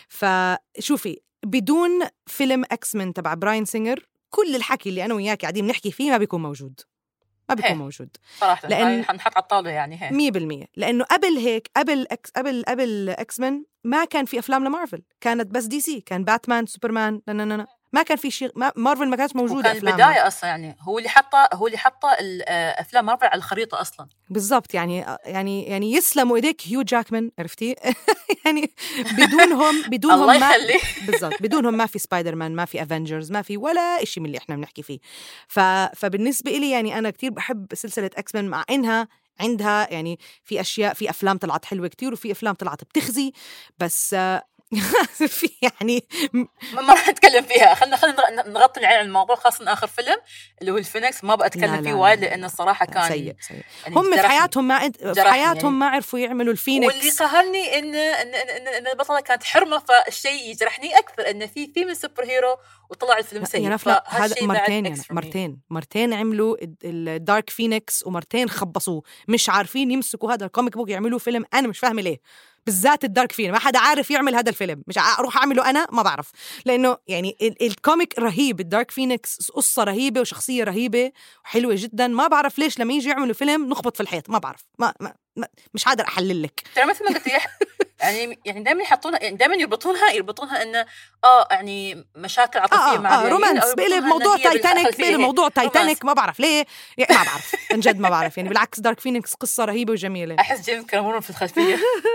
فشوفي بدون فيلم إكس مان تبع براين سينجر كل الحكي اللي أنا وياك قاعدين نحكي فيه ما بيكون موجود، ما بيكون موجود صراحة. لأن حنحط على الطاولة يعني هي مية بالمية. لأنه قبل هيك قبل أكس قبل قبل إكس مان ما كان في أفلام لمارفل، كانت بس دي سي، كان باتمان سوبرمان لا لا لا ما كان في شيء، مارفل ما كانت موجودة. كان البداية أصلا يعني هو اللي حطه هو اللي حطه الأفلام مارفل على الخريطة أصلا. بالضبط. يعني يعني يعني يسلموا إيديك هيو جاكمان، عرفتي يعني بدونهم بدونهم الله ما يخليه. بالضبط بدونهم ما في سبايدر مان، ما في افنجرز، ما في ولا إشي من اللي إحنا بنحكي فيه. ف فبالنسبة إلي يعني أنا كتير بحب سلسلة إكس مان، مع إنها عندها يعني في أشياء، في أفلام طلعت حلوة كتير وفي أفلام طلعت بتخزي، بس في يعني ما راح نتكلم فيها. خلنا خلنا نغطي على الموضوع، خاصة آخر فيلم اللي هو الفينيكس ما بتكلم فيه وايد لأن الصراحة كان سيء سيء. يعني هم في حياتهم ما في حياتهم يعني. ما عرفوا يعملوا الفينيكس. واللي قهرني إن إن إن, إن البطلة كانت حرمة، فالشيء يجرحني أكثر إن في في من سوبر هيرو وطلع الفيلم سيء. يعني هذا مرتين يعني مرتين مرتين عملوا الدارك فينيكس ومرتين خبصوه، مش عارفين يمسكوا هذا الكوميك بوك يعملوه فيلم. أنا مش فاهمة ليه بالذات الدارك فيلم ما حدا عارف يعمل هذا الفيلم، مش اروح اعمله انا ما بعرف، لانه يعني الكوميك رهيب، الدارك فينيكس قصه رهيبه وشخصيه رهيبه وحلوه جدا. ما بعرف ليش لما يجي يعملوا فيلم نخبط في الحيط، ما بعرف ما, ما, ما مش قادر احلل لك. ترى مثل ما قلت يعني يعني دائما يحطونها يعني دائما يربطونها يربطونها انه اه يعني مشاكل عاطفيه آه مع آه رومانس بقلب موضوع تايتانيك، بقلب موضوع تايتانيك ما بعرف ليه يعني ما بعرف عن جد ما بعرف يعني. بالعكس دارك فينيكس قصه رهيبه وجميله. احس جيمس كاميرون في الخلفيه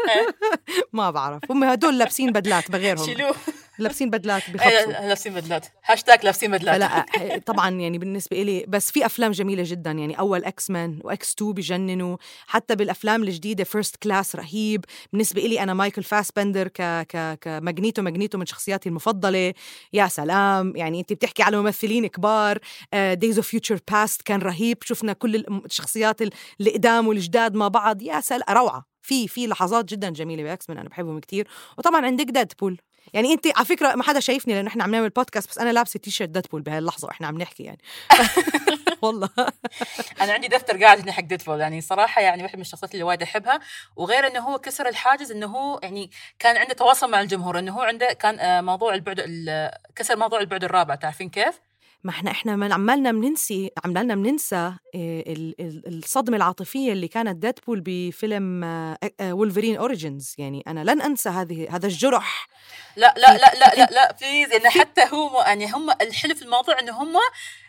ما بعرف هم هدول لابسين بدلات بغيرهم شيلوه لابسين بدلات بخبصوا لابسين بدلات هاشتاج لابسين بدلات. لا طبعا يعني بالنسبه إلي بس في افلام جميله جدا يعني اول اكس مان واكس تو بجننوا، حتى بالافلام الجديده فيرست كلاس رهيب بالنسبه إلي. انا مايكل فاسبندر ك ك كماجنيتو ماجنيتو من شخصياتي المفضله، يا سلام يعني انت بتحكي على ممثلين كبار. دايز اوف فيوتشر باست كان رهيب، شفنا كل الشخصيات اللي قدام والجداد مع بعض، يا سلام روعه. في في لحظات جدا جميله باكس مان انا بحبهم كتير. وطبعا عندك ديدبول، يعني انت على فكره ما حدا شايفني لانه احنا عم نعمل بودكاست، بس انا لابسه تي شيرت ديدبول بهاي اللحظه واحنا عم نحكي يعني والله انا عندي دفتر قاعد هنا حق ديدبول يعني صراحه يعني واحد من الشخصيات اللي وايد احبها. وغير انه هو كسر الحاجز انه هو يعني كان عنده تواصل مع الجمهور، انه هو عنده كان موضوع البعد كسر موضوع البعد الرابع. تعرفين كيف؟ ما احنا احنا عمالنا بننسي عمالنا بننسى الصدمه العاطفيه اللي كانت ديدبول بفيلم وولفرين اوريجينز. يعني انا لن انسى هذه هذا الجرح. لا لا لا لا لا لا بليز، يعني حتى هو يعني هم الحلو في الموضوع انه هم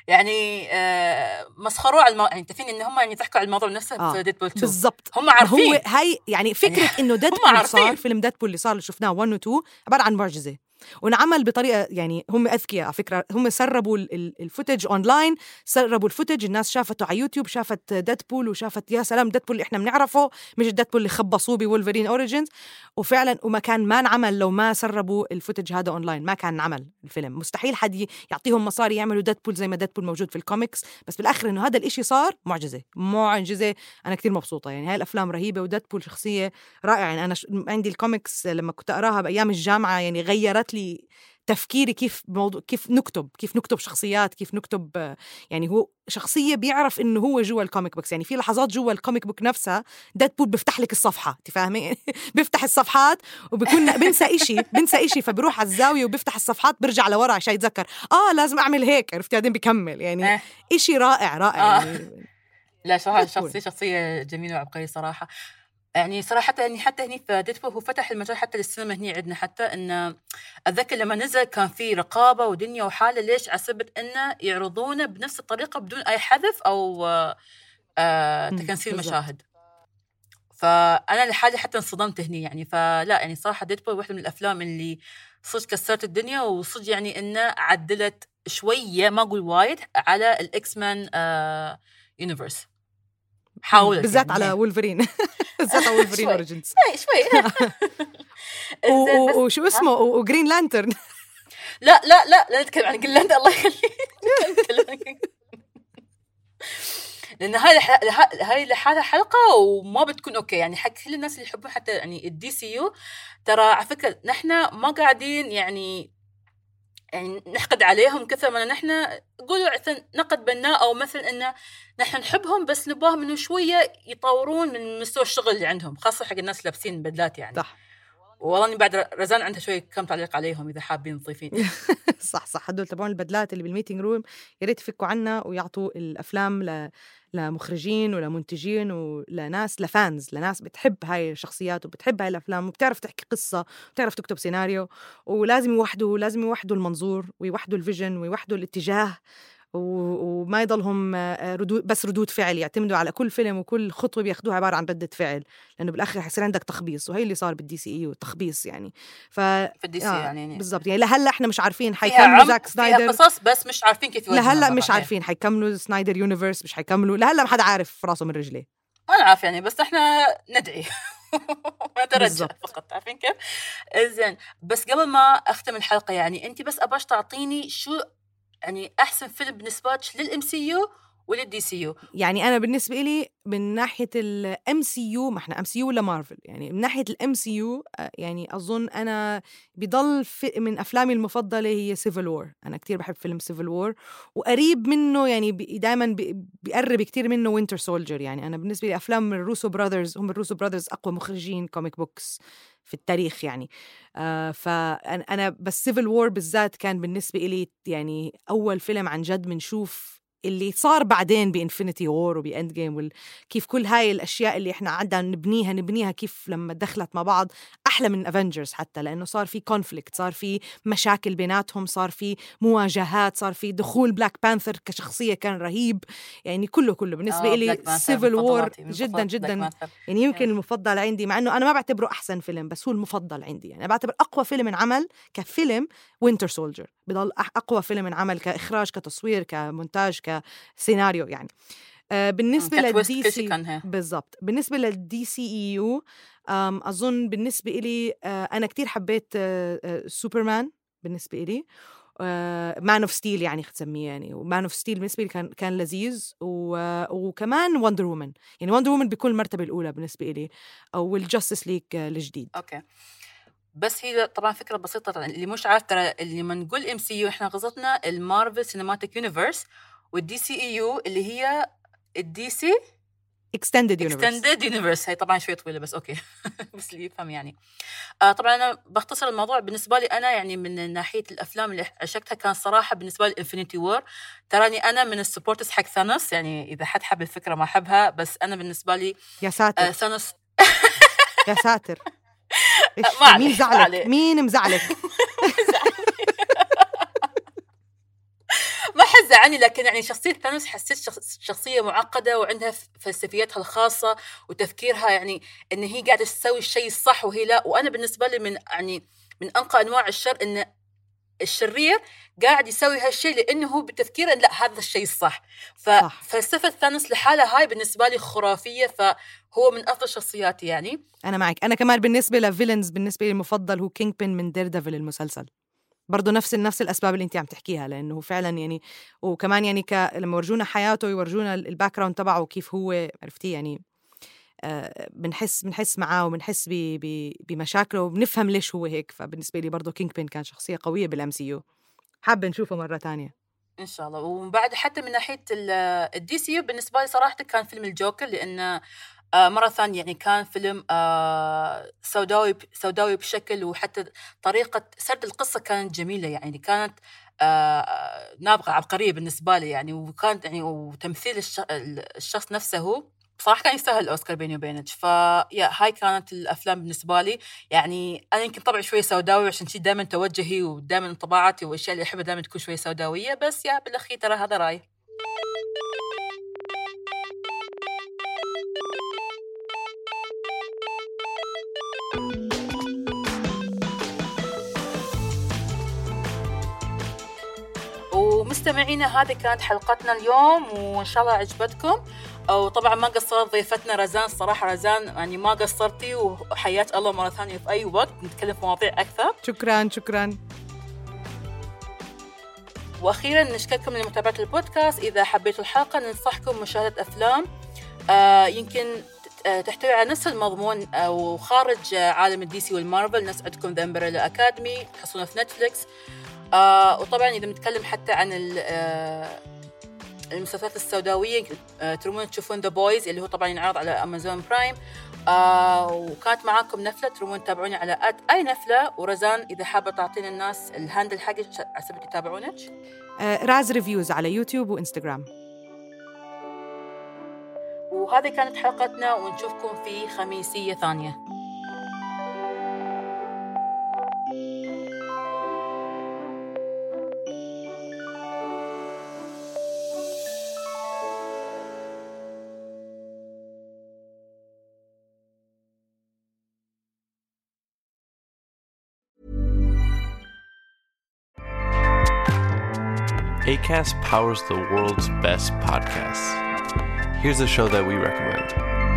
يعني آه مسخروا على المو... يعني انت فين ان هم يعني ضحكوا على الموضوع نفسه آه. في ديدبول تو بالضبط. هم عارفين هو هاي يعني فكره يعني انه ديدبول صار فيلم ديدبول اللي صار اللي شفناه واحد و اثنين عباره عن معجزه، ونعمل بطريقه يعني هم اذكياء على فكره. هم سربوا الفوتج اونلاين، سربوا الفوتج، الناس شافته على يوتيوب، شافت ديدبول وشافت يا سلام ديدبول اللي احنا بنعرفه، مش ديدبول اللي خبصوه بولفرين اوريجينز. وفعلا وما كان ما انعمل لو ما سربوا الفوتج هذا اونلاين، ما كان نعمل الفيلم. مستحيل حد يعطيهم مصاري يعملوا ديدبول زي ما ديدبول موجود في الكوميكس، بس بالاخر انه هذا الاشي صار معجزه معجزه. انا كتير مبسوطه يعني، هاي الافلام رهيبه وديدبول شخصيه رائعه. يعني انا ش... عندي الكوميكس لما كنت اقراها بايام الجامعه يعني غيرت لي تفكيري كيف موضوع كيف نكتب كيف نكتب شخصيات، كيف نكتب. يعني هو شخصية بيعرف إنه هو جوا الكوميك بوكس. يعني في لحظات جوا الكوميك بوك نفسها ديدبول بيفتح لك الصفحة، تفهمي؟ بيفتح الصفحات وبيكون بنسى إشي بنسى إشي فبروح على الزاوية وبيفتح الصفحات برجع لورا عشان يتذكر آه لازم أعمل هيك، عرفتي؟ بعدين بيكمل. يعني إشي رائع رائع. آه. يعني لا صراحة شخصية شخصية جميلة وعبقرية صراحة. يعني صراحة يعني حتى هني في ديدبول هو فتح المجال حتى للسينما هني عندنا. حتى إنه أتذكر لما نزل كان في رقابة ودنيا وحالة، ليش عسبت إنه يعرضونه بنفس الطريقة بدون أي حذف أو آه تكنسيل مشاهد. فأنا لحالي حتى انصدمت هني يعني. فلا يعني صراحة ديدبول واحدة من الأفلام اللي صدق كسرت الدنيا، وصدق يعني إنه عدلت شوية ما أقول وايد على الإكس مان آه يونيفرس. حاولت بالذات يعني على وولفرين بالذات على وولفرين اوريجينز شوي وشو اسمه وجرين لانترن. لا لا لا لا نتكلم عن جرين لانترن الله يخليك لأن هاي هاي لحالها حلقة وما بتكون أوكي يعني حق كل الناس اللي يحبون حتى يعني الدي سي يو. ترى على فكرة نحن ما قاعدين يعني يعني نحقد عليهم كثر ما نحن نقولوا نقد بناء، أو مثل إنه نحن نحبهم بس نباهم إنه شوية يطورون من مستوى الشغل اللي عندهم، خاصة حق الناس لابسين بدلات يعني. صح. والله إني بعد رزان عندها شوية كم تعليق عليهم إذا حابين تضيفين. صح صح. هدول تبعون البدلات اللي بالميتينج روم يا ريت يفكوا عنا ويعطوا الأفلام ل لمخرجين ولمنتجين ولناس لفانز، لناس بتحب هاي الشخصيات وبتحب هاي الأفلام وبتعرف تحكي قصة وبتعرف تكتب سيناريو. ولازم يوحدوا لازم يوحدوا المنظور ويوحدوا الفيجن ويوحدوا الاتجاه، وما يضلهم ردود بس ردود فعل، يعتمدوا على كل فيلم وكل خطوة بياخدوها عبارة عن ردة فعل، لأنه بالآخر حيصير عندك تخبيص. وهي اللي صار بالدي سي إيو تخبيص يعني. ف في الدي سي آه يعني بالضبط. يعني لهلا احنا مش عارفين حيكملوا زاك سنايدر قصص بس مش عارفين كيف يوجهوا. لهلا مش عارفين حيكملوا سنايدر يونيفرس مش حيكملوا. لهلا ما حدا عارف راسه من رجليه. ما نعرف يعني، بس احنا ندعي ونترجى فقط. عارفين كيف؟ زين بس قبل ما أختم الحلقة يعني أنت بس أباش تعطيني شو يعني أحسن فيلم بالنسبة لك للإم سي يو وللدي سي يو. يعني أنا بالنسبة لي من ناحية الإم سي يو، ما إحنا إم سي يو ولا مارفل، يعني من ناحية الإم سي يو يعني أظن أنا بضل من أفلامي المفضلة هي سيفل وور. أنا كتير بحب فيلم سيفل وور، وقريب منه يعني دايما بيقرب كتير منه وينتر سولجر. يعني أنا بالنسبة لي أفلام الروسو براذرز، هم الروسو براذرز أقوى مخرجين كوميك بوكس في التاريخ يعني. آه فأنا بس سيفل وور بالذات كان بالنسبة لي يعني أول فيلم عن جد منشوف اللي صار بعدين بإنفينيتي وور وبإند جيم، كيف كل هاي الأشياء اللي إحنا عادة نبنيها نبنيها كيف لما دخلت مع بعض أحلى من أفنجرز، حتى لأنه صار في كونفليكت، صار في مشاكل بيناتهم، صار في مواجهات، صار في دخول بلاك بانثر كشخصية كان رهيب. يعني كله كله بالنسبة آه لي سيفل وور جدا جدا يعني يمكن المفضل عندي، مع أنه أنا ما بعتبره أحسن فيلم بس هو المفضل عندي. يعني أنا بعتبر أقوى فيلم انعمل كفيلم وينتر سولجر، بضل أقوى فيلم انعمل كإخراج كتصوير كمونتاج كسيناريو يعني. آه بالنسبة للدي سي بالضبط، بالنسبة للدي سي إي يو أظن بالنسبة إلي آه أنا كتير حبيت آه آه سوبرمان بالنسبة إلي، مان اوف ستيل يعني تسميه يعني، ومان اوف ستيل بالنسبة لي كان كان لذيذ، وكمان وندر وومن. يعني وندر وومن بيكون المرتبة الأولى بالنسبة إلي، أو الجاستس ليج الجديد. أوكي بس هي طبعا فكرة بسيطة اللي مش عارف، ترى اللي ما نقول ام سي يو احنا قصدنا المارفل سينماتيك يونيفرس، والدي سي اي يو اللي هي الدي سي extended universe. extended universe هي طبعا شوي طويلة بس اوكي بس اللي يفهم يعني. آه طبعا انا بختصر الموضوع. بالنسبة لي انا يعني من ناحية الافلام اللي عشقتها كان صراحة بالنسبة لي انفينيتي وور. تراني انا من السبورتس حق ثانوس، يعني اذا حد حب الفكرة ما حبها، بس انا بالنسبة لي يا ساتر آه ثانوس يا ساتر مين زعلك؟ مين مزعلك؟ ما حد فزعني، لكن يعني شخصية ثانوس حسيت شخص شخصية معقدة وعندها فلسفياتها الخاصة وتفكيرها، يعني إن هي قاعدة تسوي الشيء الصح وهي لا. وأنا بالنسبة لي من يعني من أنقى أنواع الشر إن الشرير قاعد يسوي هالشيء لأنه هو بتفكير إن لا هذا الشيء الصح. ففلسفة ثانوس لحالها هاي بالنسبة لي خرافية، فهو من أفضل شخصياتي. يعني أنا معك. أنا كمان بالنسبة لفيلنز بالنسبة لي المفضل هو كينج بين من دير ديفل المسلسل، برضو نفس نفس الأسباب اللي أنت عم تحكيها، لأنه فعلا يعني وكمان يعني ك... لما ورجونا حياته يورجونا الباك جراوند تبعه وكيف هو عرفتي يعني آه بنحس بنحس معاه وبنحس ب... ب... بمشاكله وبنفهم ليش هو هيك. فبالنسبة لي برضو كينج بين كان شخصية قوية بالام سي يو، حابة نشوفه مرة تانية إن شاء الله. وبعد حتى من ناحية الدي سي يو بالنسبة لي صراحة كان فيلم الجوكر، لأن آه مرة ثانية يعني كان فيلم آه سوداوي سوداوي بشكل، وحتى طريقة سرد القصة كانت جميلة، يعني كانت آه نابغة عبقرية بالنسبة لي يعني. وكانت يعني وتمثيل الشخص نفسه بصراحة كان يستاهل الأوسكار بيني وبينك. فيا هاي كانت الأفلام بالنسبة لي. يعني أنا يمكن طبعا شوية سوداوي عشان شي دائما توجهي ودائما انطباعاتي والأشياء اللي أحبها دائما تكون شوية سوداوية، بس يا بالأخير ترى هذا رأي. ومستمعينا هذه كانت حلقتنا اليوم وإن شاء الله عجبتكم. وطبعا ما قصرت ضيفتنا رزان، صراحة رزان يعني ما قصرتي، وحياة الله مرة ثانية في أي وقت نتكلم في مواضيع أكثر. شكرا شكرا. وأخيرا نشكركم لمتابعة البودكاست. إذا حبيتوا الحلقة ننصحكم مشاهدة أفلام آه يمكن تحتوي على نفس المضمون أو خارج عالم الدي سي والمارفل. نسعدكم ذا أمبريلا أكاديمي تحصلونه في نتفليكس. آه وطبعا إذا بنتكلم حتى عن آه المسلسلات السوداوية آه ترمون تشوفون ذا بويز اللي هو طبعا ينعرض على أمازون برايم. آه وكانت معاكم نفلة، ترمون تتابعوني على آت أي نفلة. ورزان إذا حابة تعطينا الناس الهاندل حقك عشان يتابعونك. آه راز ريفيوز على يوتيوب وإنستغرام. وهذه كانت حلقتنا ونشوفكم في خميسية ثانية. Acast powers the world's best podcasts. Here's a show that we recommend.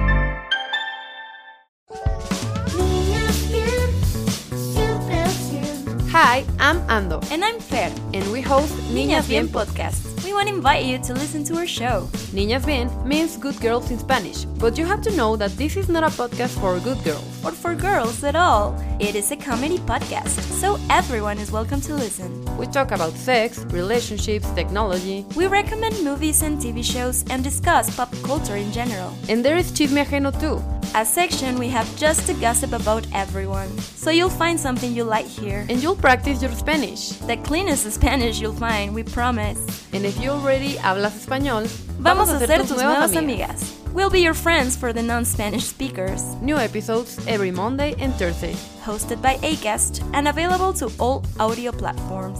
Hi, I'm Ando. And I'm Fer. And we host Niñas Bien Podcast. We want to invite you to listen to our show. Niñas Bien means good girls in Spanish, but you have to know that this is not a podcast for good girls. Or for girls at all. It is a comedy podcast, so everyone is welcome to listen. We talk about sex, relationships, technology. We recommend movies and T V shows and discuss pop culture in general. And there is Chisme Ajeno too, a section we have just to gossip about everyone. So you'll find something you like here. And you'll practice your Spanish. The cleanest Spanish you'll find, we promise. And if you already hablas español, vamos a ser tus nuevas amigas. We'll be your friends for the non-Spanish speakers. New episodes every Monday and Thursday. Hosted by Acast and available to all audio platforms.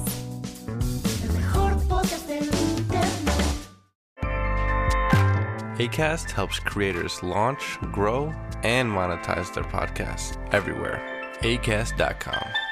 Acast helps creators launch, grow, and monetize their podcasts everywhere. acast dot com.